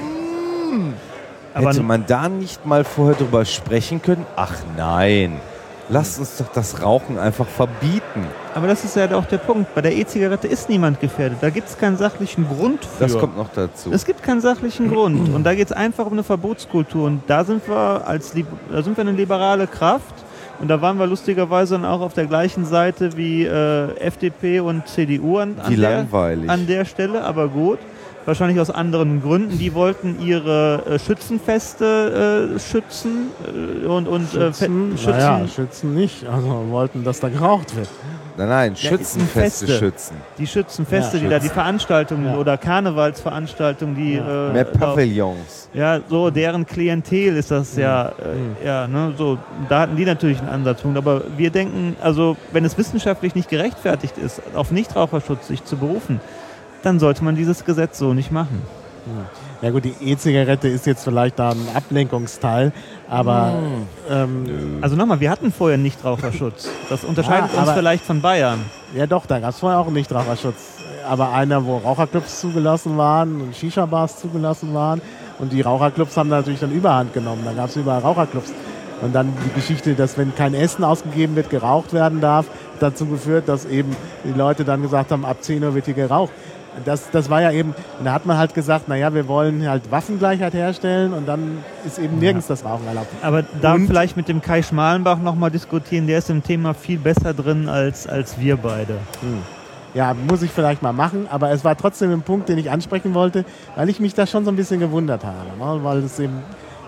Aber hätte man da nicht mal vorher drüber sprechen können? Ach nein, lasst uns doch das Rauchen einfach verbieten. Aber das ist ja auch der Punkt. Bei der E-Zigarette ist niemand gefährdet. Da gibt es keinen sachlichen Grund für. Das kommt noch dazu. Es gibt keinen sachlichen Grund. Und da geht es einfach um eine Verbotskultur. Und da sind wir als Lib- da sind wir eine liberale Kraft, Und da waren wir lustigerweise dann auch auf der gleichen Seite wie äh, F D P und C D U an, an, Wie der, langweilig. an der Stelle, aber gut. Wahrscheinlich aus anderen Gründen. Die wollten ihre äh, Schützenfeste äh, schützen äh, und, und äh, Schützen, Schützen. naja, Schützen nicht. Also wollten, dass da geraucht wird. Nein, nein, Ja, Schützenfeste Feste. schützen. Die Schützenfeste, Ja, die da die Schützen. Veranstaltungen Ja. oder Karnevalsveranstaltungen, die Ja. äh, Mehr da- Pavillons. ja, so deren Klientel ist das ja, äh, ja, ne, so, da hatten die natürlich einen Ansatzpunkt, aber wir denken, also wenn es wissenschaftlich nicht gerechtfertigt ist, auf Nichtraucherschutz sich zu berufen, dann sollte man dieses Gesetz so nicht machen. Ja gut, die E-Zigarette ist jetzt vielleicht da ein Ablenkungsteil, aber ähm, Also nochmal, wir hatten vorher Nichtraucherschutz. Das unterscheidet Ja, uns aber- vielleicht von Bayern. ja doch, da gab es vorher auch einen Nichtraucherschutz. Aber einer, wo Raucherclubs zugelassen waren und Shisha-Bars zugelassen waren. Und die Raucherclubs haben da natürlich dann Überhand genommen. Da gab es überall Raucherclubs. Und dann die Geschichte, dass wenn kein Essen ausgegeben wird, geraucht werden darf, hat dazu geführt, dass eben die Leute dann gesagt haben, ab zehn Uhr wird hier geraucht. Das, das war ja eben, da hat man halt gesagt, naja, wir wollen halt Waffengleichheit herstellen und dann ist eben nirgends das Rauchen erlaubt. Aber da Und- vielleicht mit dem Kai Schmalenbach nochmal diskutieren, der ist im Thema viel besser drin als, als wir beide. Ja, muss ich vielleicht mal machen, aber es war trotzdem ein Punkt, den ich ansprechen wollte, weil ich mich da schon so ein bisschen gewundert habe, ne? Weil es eben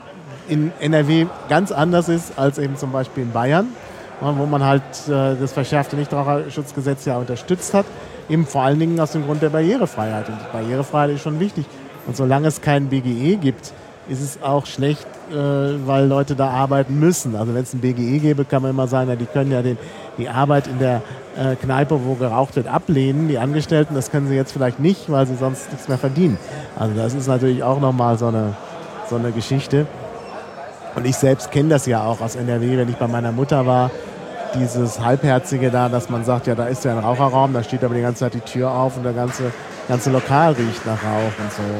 in N R W ganz anders ist als eben zum Beispiel in Bayern, ne? Wo man halt äh, das verschärfte Nichtraucherschutzgesetz ja unterstützt hat, eben vor allen Dingen aus dem Grund der Barrierefreiheit. Und die Barrierefreiheit ist schon wichtig. Und solange es kein B G E gibt, ist es auch schlecht, äh, weil Leute da arbeiten müssen. Also wenn es ein B G E gäbe, kann man immer sagen, na, die können ja den, die Arbeit in der äh, Kneipe, wo geraucht wird, ablehnen. Die Angestellten, das können sie jetzt vielleicht nicht, weil sie sonst nichts mehr verdienen. Also das ist natürlich auch nochmal so eine, so eine Geschichte. Und ich selbst kenne das ja auch aus N R W, wenn ich bei meiner Mutter war, dieses Halbherzige da, dass man sagt, ja, da ist ja ein Raucherraum, da steht aber die ganze Zeit die Tür auf und der ganze, ganze Lokal riecht nach Rauch und so.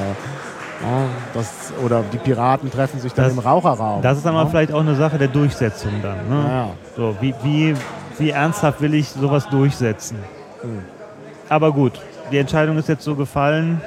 Oder, ja, das, oder die Piraten treffen sich dann Das- im Raucherraum. Das ist dann ja. aber vielleicht auch eine Sache der Durchsetzung dann. Ne? Ja, ja. So, wie, wie, wie ernsthaft will ich sowas durchsetzen? Aber gut, die Entscheidung ist jetzt so gefallen.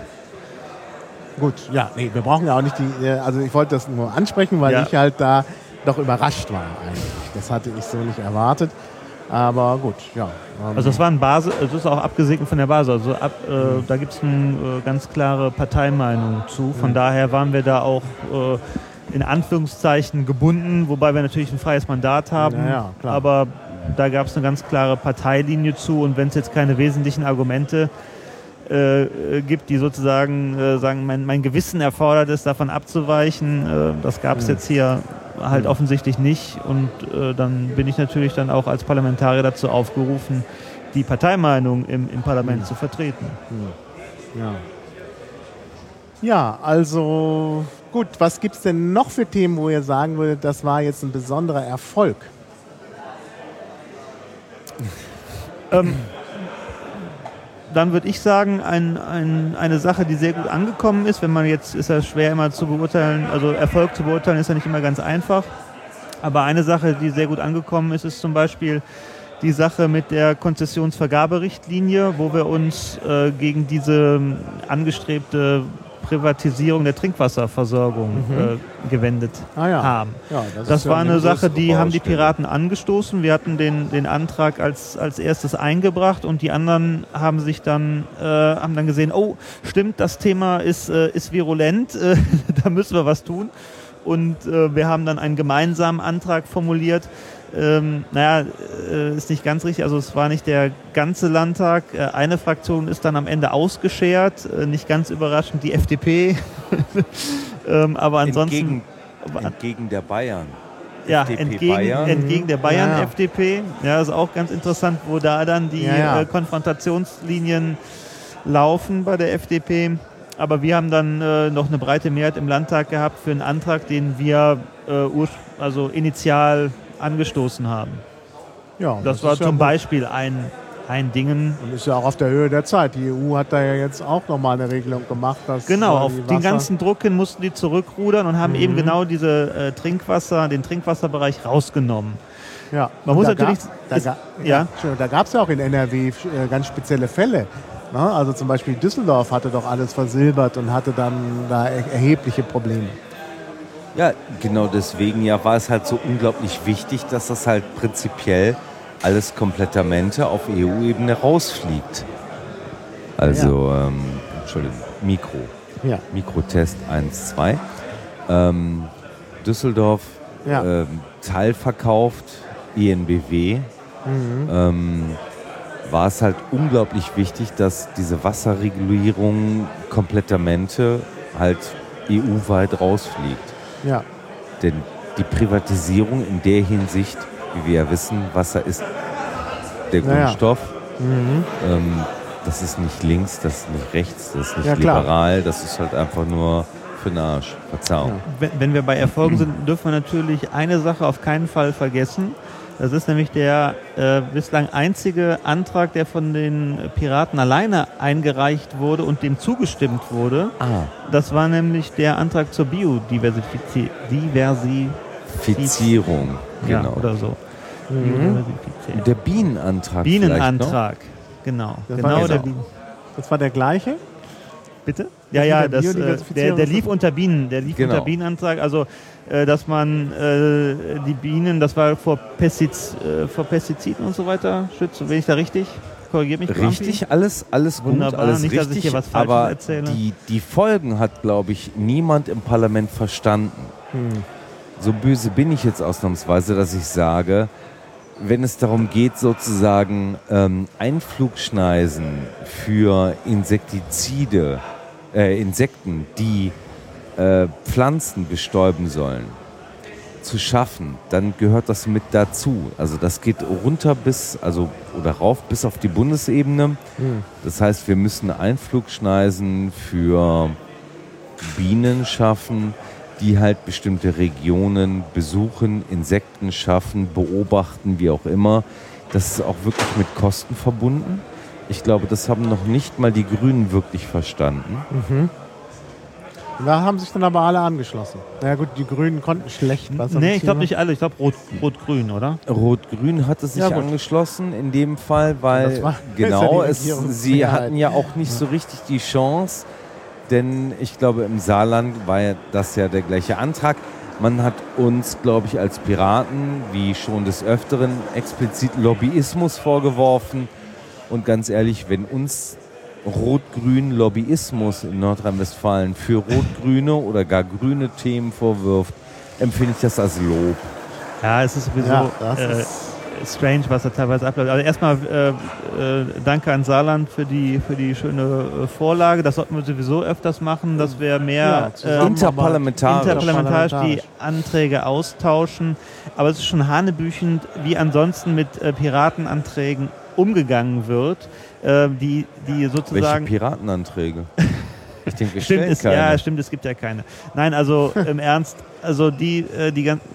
Gut, ja, nee, wir brauchen ja auch nicht die, äh, also ich wollte das nur ansprechen, weil Ja. ich halt da doch überrascht war eigentlich. Das hatte ich so nicht erwartet. Aber gut, ja. ähm, Also es war ein Basis, es ist auch abgesegnet von der Basis. Also ab, äh, da gibt es eine äh, ganz klare Parteimeinung zu. Von daher waren wir da auch äh, in Anführungszeichen gebunden, wobei wir natürlich ein freies Mandat haben. Ja, ja, klar. Aber da gab es eine ganz klare Parteilinie zu. Und wenn es jetzt keine wesentlichen Argumente äh, äh, gibt, die sozusagen äh, sagen, mein, mein Gewissen erfordert es, davon abzuweichen, äh, das gab es jetzt hier halt offensichtlich nicht. Und äh, dann bin ich natürlich dann auch als Parlamentarier dazu aufgerufen, die Parteimeinung im, im Parlament zu vertreten. Ja. Ja, also gut, was gibt es denn noch für Themen, wo ihr sagen würdet, das war jetzt ein besonderer Erfolg? Ähm, dann würde ich sagen, ein, ein, eine Sache, die sehr gut angekommen ist, wenn man jetzt, ist ja schwer immer zu beurteilen, also Erfolg zu beurteilen ist ja nicht immer ganz einfach, aber eine Sache, die sehr gut angekommen ist, ist zum Beispiel die Sache mit der Konzessionsvergaberichtlinie, wo wir uns äh, gegen diese angestrebte Privatisierung der Trinkwasserversorgung äh, gewendet Ah ja. haben. Ja, Das ist ja war eine Sache, die haben die Baustelle. Piraten angestoßen. Wir hatten den, den Antrag als, als erstes eingebracht und die anderen haben sich dann, äh, haben dann gesehen, oh, stimmt, das Thema ist, äh, ist virulent, äh, da müssen wir was tun. Und äh, wir haben dann einen gemeinsamen Antrag formuliert. Ähm, naja, äh, ist nicht ganz richtig, also es war nicht der ganze Landtag. Äh, eine Fraktion ist dann am Ende ausgeschert, äh, nicht ganz überraschend die F D P. ähm, aber ansonsten... Entgegen, entgegen der Bayern. Ja, F D P entgegen, Bayern. entgegen der Bayern Ja, ja. F D P. Ja, ist auch ganz interessant, wo da dann die Ja, ja. Äh, Konfrontationslinien laufen bei der F D P. Aber wir haben dann äh, noch eine breite Mehrheit im Landtag gehabt für einen Antrag, den wir äh, urs- also initial angestoßen haben. Ja, Das, war ist ja zum gut. Beispiel ein, ein Dingen. Und ist ja auch auf der Höhe der Zeit. Die E U hat da ja jetzt auch nochmal eine Regelung gemacht, dass Genau, äh, auf die den Wasser- ganzen Druck hin mussten die zurückrudern und haben eben genau diese äh, Trinkwasser, den Trinkwasserbereich rausgenommen. Ja. Man Und muss da natürlich- Gab, da es- ga, ja. ja. Entschuldigung, da gab es ja auch in N R W äh, ganz spezielle Fälle. Ne? Also zum Beispiel Düsseldorf hatte doch alles versilbert und hatte dann da er erhebliche Probleme. Ja, genau deswegen ja war es halt so unglaublich wichtig, dass das halt prinzipiell alles Komplettamente auf E U-Ebene rausfliegt. Also, ja. ähm, Entschuldigung, Mikro. Ja. Mikrotest eins, zwei. Ähm, Düsseldorf Ja. ähm, teilverkauft, E N B W. Mhm. Ähm, war es halt unglaublich wichtig, dass diese Wasserregulierung Komplettamente halt E U-weit rausfliegt. Ja. Denn die Privatisierung in der Hinsicht, wie wir ja wissen, Wasser ist der Naja. Grundstoff. Mhm. Ähm, das ist nicht links, das ist nicht rechts, das ist nicht Ja, klar. liberal, das ist halt einfach nur für den Arsch. Verzeihung. Ja. Wenn, wenn wir bei Erfolgen sind, dürfen wir natürlich eine Sache auf keinen Fall vergessen. Das ist nämlich der äh, bislang einzige Antrag, der von den Piraten alleine eingereicht wurde und dem zugestimmt wurde. Ah. Das war nämlich der Antrag zur Biodiversifizierung. Diversi Fizierung, ja, genau. oder so. Mhm. Biodiversifizierung. Der Bienenantrag Bienenantrag, genau. Das genau, war der genau. Bien Das war der gleiche? Bitte? Das Ja, mit ja, der das, äh, der, Biodiversifizierung der ist lief das- unter Bienen, der lief Genau. unter Bienenantrag, also äh, dass man äh, die Bienen, das war vor, Pestiz, äh, vor Pestiziden und so weiter schützt, bin ich da richtig? Korrigiert mich, Noch. Grumpy? Richtig, alles, alles gut, Wunderbar, alles nicht, dass richtig, ich hier was Falsches aber erzähle. die, die Folgen hat, glaube ich, niemand im Parlament verstanden. Hm. So böse bin ich jetzt ausnahmsweise, dass ich sage, wenn es darum geht, sozusagen ähm, Einflugschneisen für Insektizide, äh, Insekten, die äh, Pflanzen bestäuben sollen, zu schaffen, dann gehört das mit dazu. Also das geht runter bis, also oder rauf bis auf die Bundesebene. Hm. Das heißt, wir müssen Einflugschneisen für Bienen schaffen, die halt bestimmte Regionen besuchen, Insekten schaffen, beobachten, wie auch immer. Das ist auch wirklich mit Kosten verbunden. Ich glaube, das haben noch nicht mal die Grünen wirklich verstanden. Mhm. Da haben sich dann aber alle angeschlossen. Na ja, gut, die Grünen konnten schlecht was. Nee, ich glaube nicht alle, ich glaube Rot, Rot-Grün, oder? Rot-Grün hatte sich Ja, gut. angeschlossen in dem Fall, weil Das war- genau, das ist ja die es, sie Regierungsmehrheit. hatten ja auch nicht so richtig die Chance, denn ich glaube im Saarland war ja das ja der gleiche Antrag. Man hat uns, glaube ich, als Piraten, wie schon des Öfteren, explizit Lobbyismus vorgeworfen. Und ganz ehrlich, wenn uns Rot-Grün Lobbyismus in Nordrhein-Westfalen für rot-grüne oder gar grüne Themen vorwirft, empfinde ich das als Lob. Ja, es ist sowieso Ja, das äh, ist strange, was da teilweise abläuft. Also erstmal äh, äh, danke an Saarland für die, für die schöne äh, Vorlage. Das sollten wir sowieso öfters machen, dass wir mehr Ja, zusammen- äh, Interparlamentarisch. interparlamentarisch die Parlamentarisch. Anträge austauschen. Aber es ist schon hanebüchend, wie ansonsten mit äh, Piratenanträgen umgegangen wird, äh, die, die Welche sozusagen... Piratenanträge? Ich denke, wir Stimmt, stellen es, keine. ja, stimmt, es gibt ja keine. Nein, also im Ernst, also die, äh, die, gan-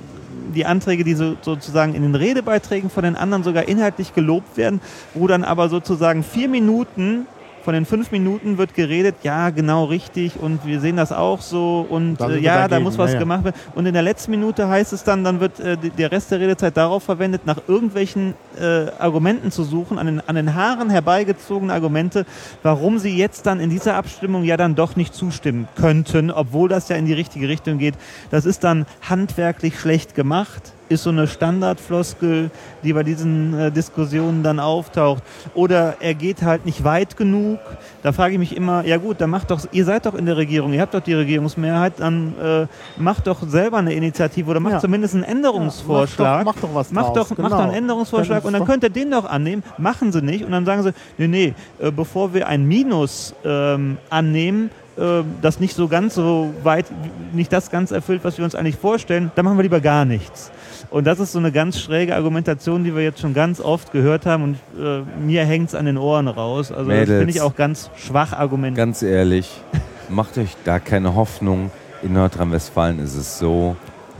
die Anträge, die so, sozusagen in den Redebeiträgen von den anderen sogar inhaltlich gelobt werden, wo dann aber sozusagen vier Minuten von den fünf Minuten wird geredet, ja, genau richtig und wir sehen das auch so und Dann äh, sind wir ja, da dagegen, muss was ja, ja. gemacht werden. Und in der letzten Minute heißt es dann, dann wird äh, die- der Rest der Redezeit darauf verwendet, nach irgendwelchen äh, Argumenten zu suchen, an den, an den Haaren herbeigezogene Argumente, warum sie jetzt dann in dieser Abstimmung ja dann doch nicht zustimmen könnten, obwohl das ja in die richtige Richtung geht. Das ist dann handwerklich schlecht gemacht, ist so eine Standardfloskel, die bei diesen äh, Diskussionen dann auftaucht. Oder er geht halt nicht weit genug. Da frage ich mich immer, ja gut, dann macht doch, ihr seid doch in der Regierung, ihr habt doch die Regierungsmehrheit, dann äh, macht doch selber eine Initiative oder macht Ja. zumindest einen Änderungsvorschlag. Mach doch, mach doch was Macht draus, doch, genau. macht doch einen Änderungsvorschlag Dann und dann ist könnt ihr den doch annehmen. Machen sie nicht und dann sagen sie, nee, nee, äh, bevor wir ein Minus ähm, annehmen, äh, das nicht so ganz so weit, nicht das ganz erfüllt, was wir uns eigentlich vorstellen, dann machen wir lieber gar nichts. Und das ist so eine ganz schräge Argumentation, die wir jetzt schon ganz oft gehört haben und äh, mir hängt es an den Ohren raus. Also das Mädels. finde ich auch ganz schwach argumentiert. Ganz ehrlich, macht euch da keine Hoffnung. In Nordrhein-Westfalen ist es so,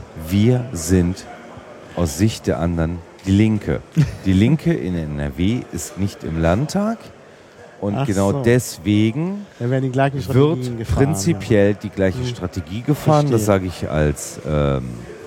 wir sind aus Sicht der anderen die Linke. Die Linke in N R W ist nicht im Landtag und Ach genau so. deswegen Dann werden die gleichen wird Strategien gefahren, prinzipiell die gleiche Hm. Strategie gefahren. Das Verstehe. sage ich als ähm,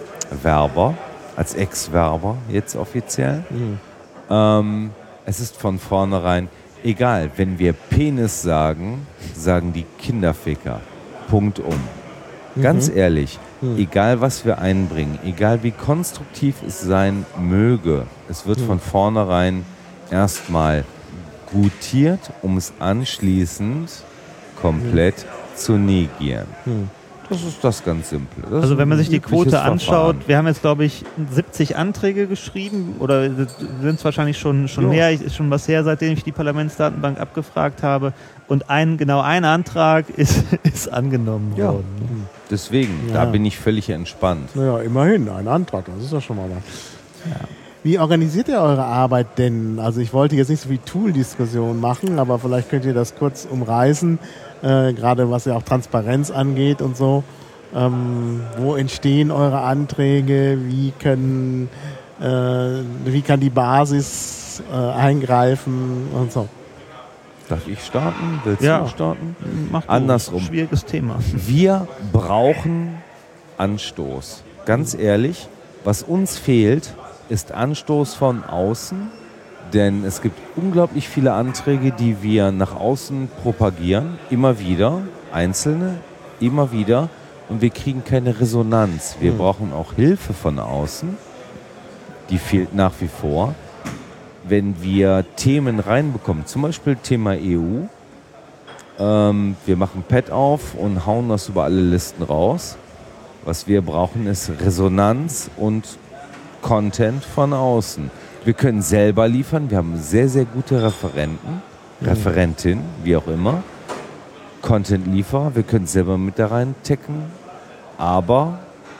Werber, als Ex-Werber jetzt offiziell. Ja. Mhm. Ähm, es ist von vornherein egal, wenn wir Penis sagen, sagen die Kinderficker. Punkt um. Ganz Mhm. ehrlich, Hm. Egal, was wir einbringen, egal wie konstruktiv es sein möge, es wird hm. von vornherein erstmal gutiert, um es anschließend komplett hm. zu negieren. Hm. Das ist das ganz Simple. Das also wenn man sich die Quote anschaut, Verfahren. Wir haben jetzt, glaube ich, siebzig Anträge geschrieben oder sind es wahrscheinlich schon, schon mehr, ist schon was her, seitdem ich die Parlamentsdatenbank abgefragt habe. Und ein, genau ein Antrag ist, ist angenommen ja. worden. Deswegen, ja. da bin ich völlig entspannt. Naja, immerhin, ein Antrag, das ist ja schon mal was. Ja. Wie organisiert ihr eure Arbeit denn? Also ich wollte jetzt nicht so viel Tool-Diskussion machen, aber vielleicht könnt ihr das kurz umreißen. Äh, gerade was ja auch Transparenz angeht und so. Ähm, wo entstehen eure Anträge? Wie können, äh, wie kann die Basis äh, eingreifen und so? Darf ich starten? Willst ja. du starten? Mach Andersrum. Ein schwieriges Thema. Wir brauchen Anstoß. Ganz ehrlich, was uns fehlt, ist Anstoß von außen. Denn es gibt unglaublich viele Anträge, die wir nach außen propagieren, immer wieder, einzelne, immer wieder, und wir kriegen keine Resonanz. Wir mhm. brauchen auch Hilfe von außen, die fehlt nach wie vor. Wenn wir Themen reinbekommen, zum Beispiel Thema E U, ähm, wir machen Pad auf und hauen das über alle Listen raus. Was wir brauchen, ist Resonanz und Content von außen. Wir können selber liefern, wir haben sehr, sehr gute Referenten, mhm. Referentin, wie auch immer, Content-Lieferer, wir können selber mit da rein tecken, aber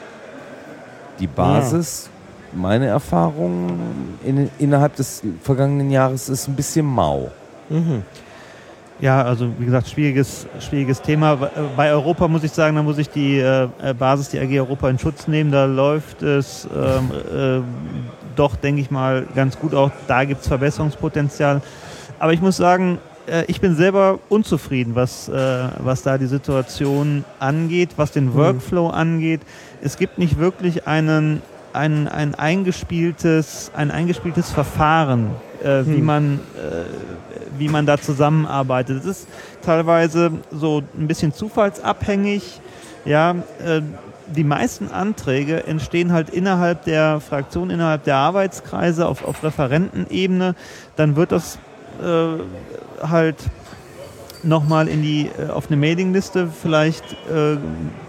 die Basis, ja. meine Erfahrung in, innerhalb des vergangenen Jahres ist ein bisschen mau. Mhm. Ja, also wie gesagt, schwieriges, schwieriges Thema. Bei Europa muss ich sagen, da muss ich die äh, Basis, die A G Europa in Schutz nehmen. Da läuft es ähm, äh, doch, denke ich mal, ganz gut. Auch da gibt es Verbesserungspotenzial. Aber ich muss sagen, äh, ich bin selber unzufrieden, was, äh, was da die Situation angeht, was den Workflow mhm. angeht. Es gibt nicht wirklich einen, ein, ein, eingespieltes, ein eingespieltes Verfahren, äh, mhm. wie man... Äh, wie man da zusammenarbeitet. Es ist teilweise so ein bisschen zufallsabhängig. Ja, äh, die meisten Anträge entstehen halt innerhalb der Fraktion, innerhalb der Arbeitskreise auf, auf Referentenebene. Dann wird das äh, halt nochmal in die, äh, auf eine Mailingliste vielleicht äh,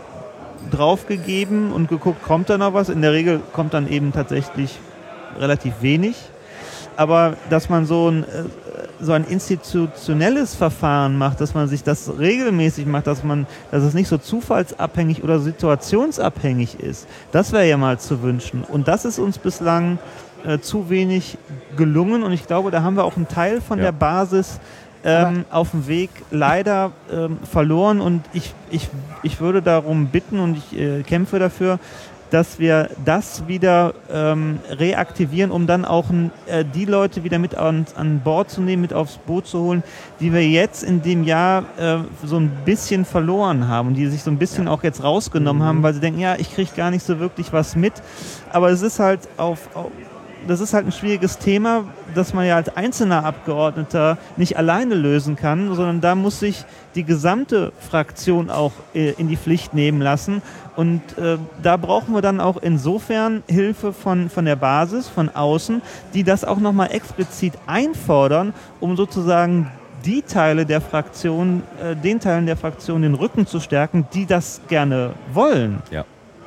draufgegeben und geguckt, kommt da noch was? In der Regel kommt dann eben tatsächlich relativ wenig. Aber dass man so ein, so ein institutionelles Verfahren macht, dass man sich das regelmäßig macht, dass man, dass es nicht so zufallsabhängig oder situationsabhängig ist, das wäre ja mal zu wünschen. Und das ist uns bislang äh, zu wenig gelungen. Und ich glaube, da haben wir auch einen Teil von ja. der Basis ähm, auf dem Weg leider ähm, verloren. Und ich, ich, ich würde darum bitten und ich äh, kämpfe dafür, dass wir das wieder ähm, reaktivieren, um dann auch äh, die Leute wieder mit an, an Bord zu nehmen, mit aufs Boot zu holen, die wir jetzt in dem Jahr äh, so ein bisschen verloren haben und die sich so ein bisschen ja. auch jetzt rausgenommen mhm. haben, weil sie denken, ja, ich kriege gar nicht so wirklich was mit. Aber es ist halt auf, auf das ist halt ein schwieriges Thema, das man ja als einzelner Abgeordneter nicht alleine lösen kann, sondern da muss sich die gesamte Fraktion auch äh, in die Pflicht nehmen lassen. Und äh, da brauchen wir dann auch insofern Hilfe von, von der Basis, von außen, die das auch nochmal explizit einfordern, um sozusagen die Teile der Fraktion, äh, den Teilen der Fraktion den Rücken zu stärken, die das gerne wollen. Ja.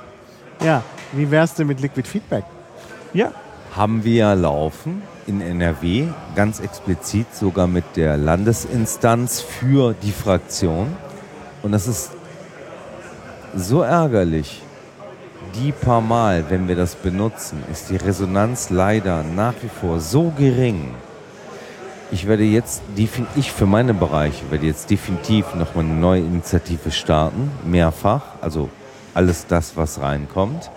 Ja, wie wär's denn mit Liquid Feedback? Ja. Haben wir ja laufen in N R W, ganz explizit sogar mit der Landesinstanz für die Fraktion. Und das ist so ärgerlich. Die paar Mal, wenn wir das benutzen, ist die Resonanz leider nach wie vor so gering. Ich werde jetzt, ich für meine Bereiche, werde jetzt definitiv nochmal eine neue Initiative starten, mehrfach, also alles das, was reinkommt.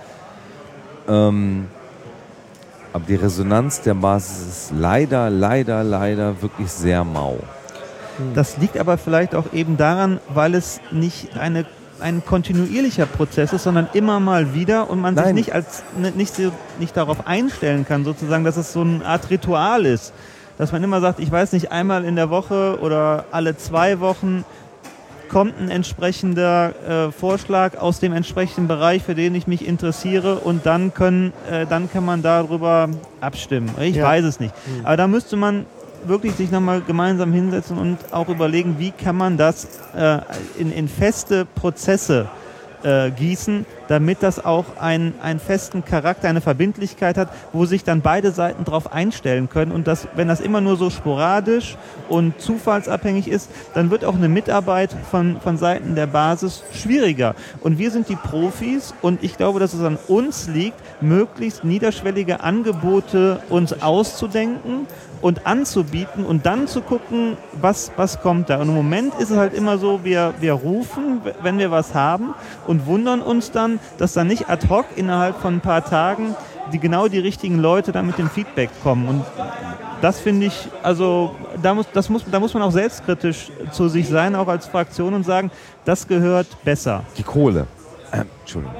Ähm, Aber die Resonanz der Basis ist leider, leider, leider wirklich sehr mau. Das liegt aber vielleicht auch eben daran, weil es nicht eine, ein kontinuierlicher Prozess ist, sondern immer mal wieder und man Nein. sich nicht, als, nicht, nicht darauf einstellen kann, sozusagen, dass es so eine Art Ritual ist. Dass man immer sagt, ich weiß nicht, einmal in der Woche oder alle zwei Wochen kommt ein entsprechender äh, Vorschlag aus dem entsprechenden Bereich, für den ich mich interessiere, und dann können, äh, dann kann man darüber abstimmen. Ich Ja. weiß es nicht. Mhm. Aber da müsste man wirklich sich nochmal gemeinsam hinsetzen und auch überlegen, wie kann man das äh, in, in feste Prozesse äh, gießen, damit das auch einen, einen festen Charakter, eine Verbindlichkeit hat, wo sich dann beide Seiten darauf einstellen können. Und das, wenn das immer nur so sporadisch und zufallsabhängig ist, dann wird auch eine Mitarbeit von, von Seiten der Basis schwieriger. Und wir sind die Profis, und ich glaube, dass es an uns liegt, möglichst niederschwellige Angebote uns auszudenken und anzubieten und dann zu gucken, was, was kommt da. Und im Moment ist es halt immer so, wir, wir rufen, wenn wir was haben, und wundern uns dann, dass da nicht ad hoc innerhalb von ein paar Tagen die genau die richtigen Leute dann mit dem Feedback kommen. Und das finde ich, also da muss, das muss, da muss man auch selbstkritisch zu sich sein, auch als Fraktion, und sagen, das gehört besser. Die Kohle. Ähm, Entschuldigung.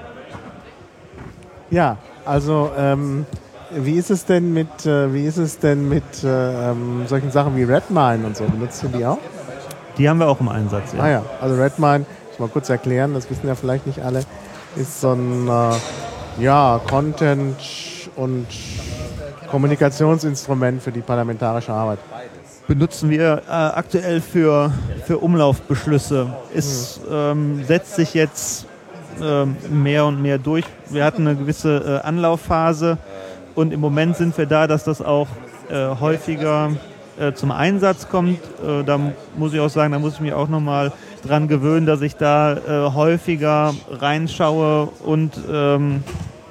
Ja, also ähm, wie ist es denn mit, äh, wie ist es denn mit äh, ähm, solchen Sachen wie Redmine und so? Benutzt ihr die auch? Die haben wir auch im Einsatz. Ja. Ah ja, also Redmine, muss ich mal kurz erklären, das wissen ja vielleicht nicht alle, ist so ein äh, ja, Content- und Kommunikationsinstrument für die parlamentarische Arbeit. Benutzen wir äh, aktuell für, für Umlaufbeschlüsse. Es ähm, setzt sich jetzt ähm, mehr und mehr durch. Wir hatten eine gewisse äh, Anlaufphase, und im Moment sind wir da, dass das auch äh, häufiger äh, zum Einsatz kommt. Äh, da muss ich auch sagen, da muss ich mich auch nochmal dran gewöhnen, dass ich da äh, häufiger reinschaue und ähm,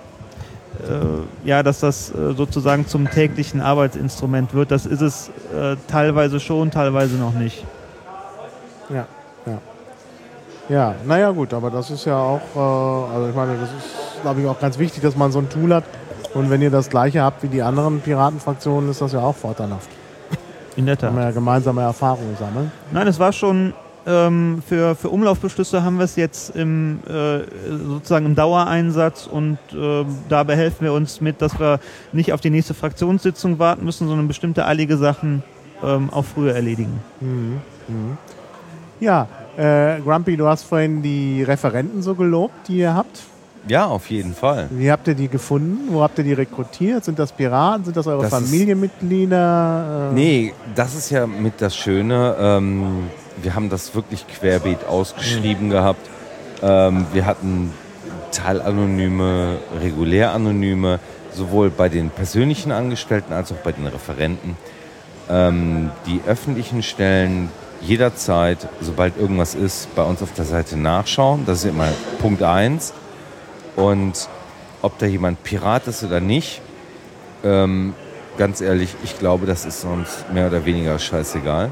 äh, ja, dass das äh, sozusagen zum täglichen Arbeitsinstrument wird. Das ist es äh, teilweise schon, teilweise noch nicht. Ja, ja. Ja, naja gut, aber das ist ja auch, äh, also ich meine, das ist, glaube ich, auch ganz wichtig, dass man so ein Tool hat. Und wenn ihr das Gleiche habt wie die anderen Piratenfraktionen, ist das ja auch vorteilhaft. In der Tat. Kann man ja gemeinsame Erfahrungen sammeln. Nein, es war schon ähm, für, für Umlaufbeschlüsse haben wir es jetzt im, äh, sozusagen im Dauereinsatz, und äh, da behelfen wir uns mit, dass wir nicht auf die nächste Fraktionssitzung warten müssen, sondern bestimmte eilige Sachen ähm, auch früher erledigen. Mhm. Mhm. Ja, äh, Grumpy, du hast vorhin die Referenten so gelobt, die ihr habt. Ja, auf jeden Fall. Wie habt ihr die gefunden? Wo habt ihr die rekrutiert? Sind das Piraten? Sind das eure Das Familienmitglieder? Äh, Nee, das ist ja mit das Schöne. Ähm, wir haben das wirklich querbeet ausgeschrieben mhm. gehabt. Ähm, wir hatten teilanonyme, regulär anonyme, sowohl bei den persönlichen Angestellten als auch bei den Referenten. Ähm, die öffentlichen Stellen jederzeit, sobald irgendwas ist, bei uns auf der Seite nachschauen. Das ist immer Punkt eins. Und ob da jemand Pirat ist oder nicht, ähm, ganz ehrlich, ich glaube, das ist uns mehr oder weniger scheißegal.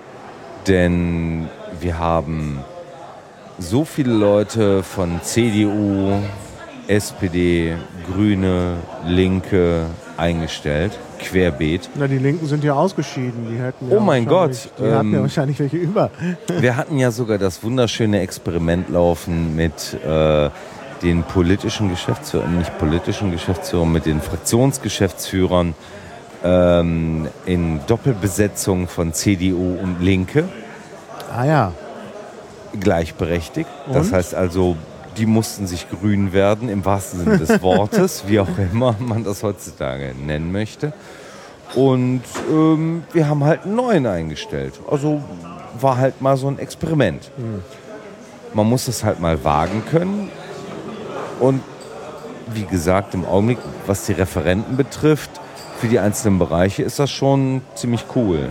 Denn wir haben so viele Leute von C D U, S P D, Grüne, Linke eingestellt, querbeet. Na, die Linken sind ja ausgeschieden. Die hätten ja Oh mein wahrscheinlich- Gott, Die hatten ja ähm, wahrscheinlich welche über. Wir hatten ja sogar das wunderschöne Experiment laufen mit äh, den politischen Geschäftsführern, nicht politischen Geschäftsführern, mit den Fraktionsgeschäftsführern ähm, in Doppelbesetzung von C D U und Linke, Ah ja. gleichberechtigt. Und? Das heißt also, die mussten sich grün werden, im wahrsten Sinne des Wortes, wie auch immer man das heutzutage nennen möchte. Und ähm, wir haben halt einen neuen eingestellt. Also war halt mal so ein Experiment. Mhm. Man muss das halt mal wagen können. Und wie gesagt, im Augenblick, was die Referenten betrifft, für die einzelnen Bereiche ist das schon ziemlich cool.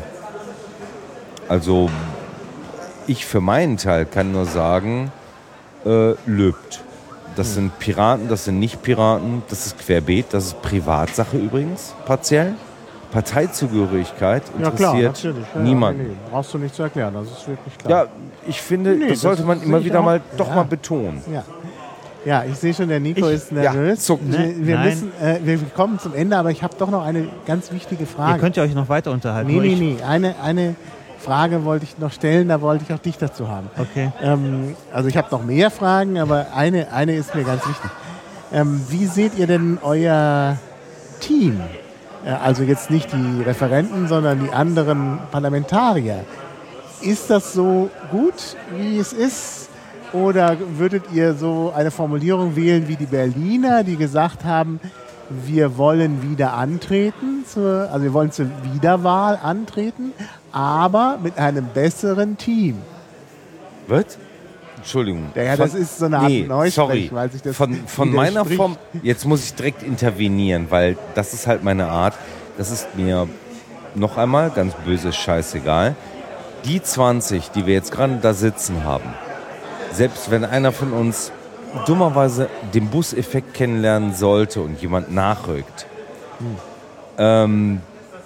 Also ich für meinen Teil kann nur sagen, äh, löbt. Das sind Piraten, das sind Nicht-Piraten, das ist querbeet, das ist Privatsache übrigens, partiell. Parteizugehörigkeit Ja klar, interessiert natürlich. Ja, niemanden. Ja, nee, nee. Brauchst du nicht zu erklären, das ist wirklich klar. Ja, ich finde, Nee, das sollte das man sehe immer ich wieder auch. mal doch Ja. mal betonen. Ja. Ja, ich sehe schon, der Nico Ich- ist nervös. ja, zucken. wir, wir, Nein. müssen, äh, wir kommen zum Ende, aber ich habe doch noch eine ganz wichtige Ihr Frage. könnt ja euch noch weiter unterhalten. nee, nur nee, ich- nee. Eine, eine Frage wollte ich noch stellen, da wollte ich auch dich dazu haben. Okay. Ähm, also ich habe noch mehr Fragen, aber eine, eine ist mir ganz wichtig. Ähm, wie seht ihr denn euer Team? Äh, also jetzt nicht die Referenten, sondern die anderen Parlamentarier. ist das so gut, wie es ist? Oder würdet ihr so eine Formulierung wählen wie die Berliner, die gesagt haben, wir wollen wieder antreten, zur, also wir wollen zur Wiederwahl antreten, aber mit einem besseren Team? Was? Entschuldigung. Ja, das ist so eine Art nee, Neusprech, sorry. weil sich das Von, von meiner widerspricht. Form, jetzt muss ich direkt intervenieren, weil das ist halt meine Art. Das ist mir noch einmal ganz böse scheißegal. Die zwanzig, die wir jetzt gerade da sitzen haben, selbst wenn einer von uns dummerweise den Buseffekt kennenlernen sollte und jemand nachrückt, hm. ähm,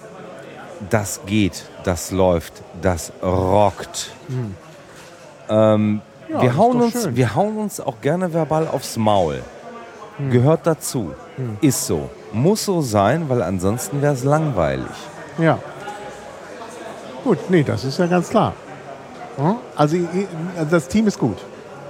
das geht, das läuft, das rockt. Hm. Ähm, ja, wir, hauen uns, wir hauen uns auch gerne verbal aufs Maul. Hm. Gehört dazu. Hm. Ist so. Muss so sein, weil ansonsten wäre es langweilig. Ja. Gut, nee, das ist ja ganz klar. Also das Team ist gut.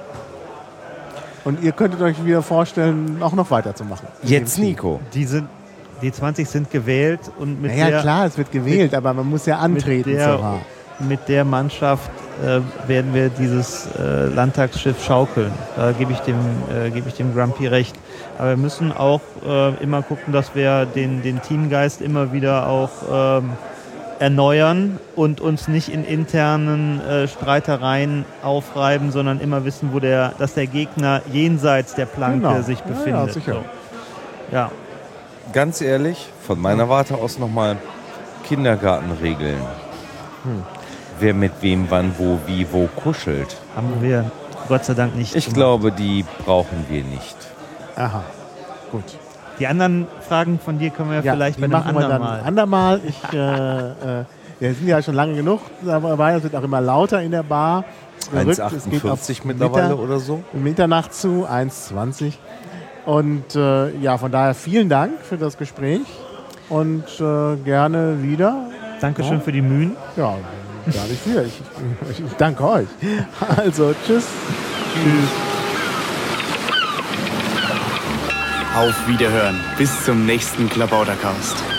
Und ihr könntet euch wieder vorstellen, auch noch weiterzumachen. Jetzt Nico. Die, sind, die zwanzig sind gewählt und mit naja, der... klar, es wird gewählt, mit, aber man muss ja antreten. Mit der, mit der Mannschaft äh, werden wir dieses äh, Landtagsschiff schaukeln. Da gebe ich dem, äh, gebe ich dem Grumpy recht. Aber wir müssen auch äh, immer gucken, dass wir den, den Teamgeist immer wieder auch ähm, erneuern und uns nicht in internen äh, Streitereien aufreiben, sondern immer wissen, wo der, dass der Gegner jenseits der Planke genau. sich befindet. Ja, ja, sicher. So. Ja. Ganz ehrlich, von meiner Warte aus nochmal Kindergartenregeln. Hm. Wer mit wem, wann, wo, wie, wo kuschelt. Haben wir Gott sei Dank nicht. Ich gemacht. glaube, die brauchen wir nicht. Aha, gut. Die anderen Fragen von dir können wir ja, vielleicht bei einem anderen Mal. andermal. Ich, äh, äh, wir sind ja schon lange genug dabei, es wird auch immer lauter in der Bar. eins Komma achtundvierzig mittlerweile Mittag, oder so? Mitternacht zu, eins Komma zwanzig. Und äh, ja, von daher vielen Dank für das Gespräch und äh, gerne wieder. Dankeschön ja. für die Mühen. Ja, gar nicht viel. Ich, ich, ich danke euch. Also, tschüss. Tschüss. Auf Wiederhören. Bis zum nächsten Klabautercast.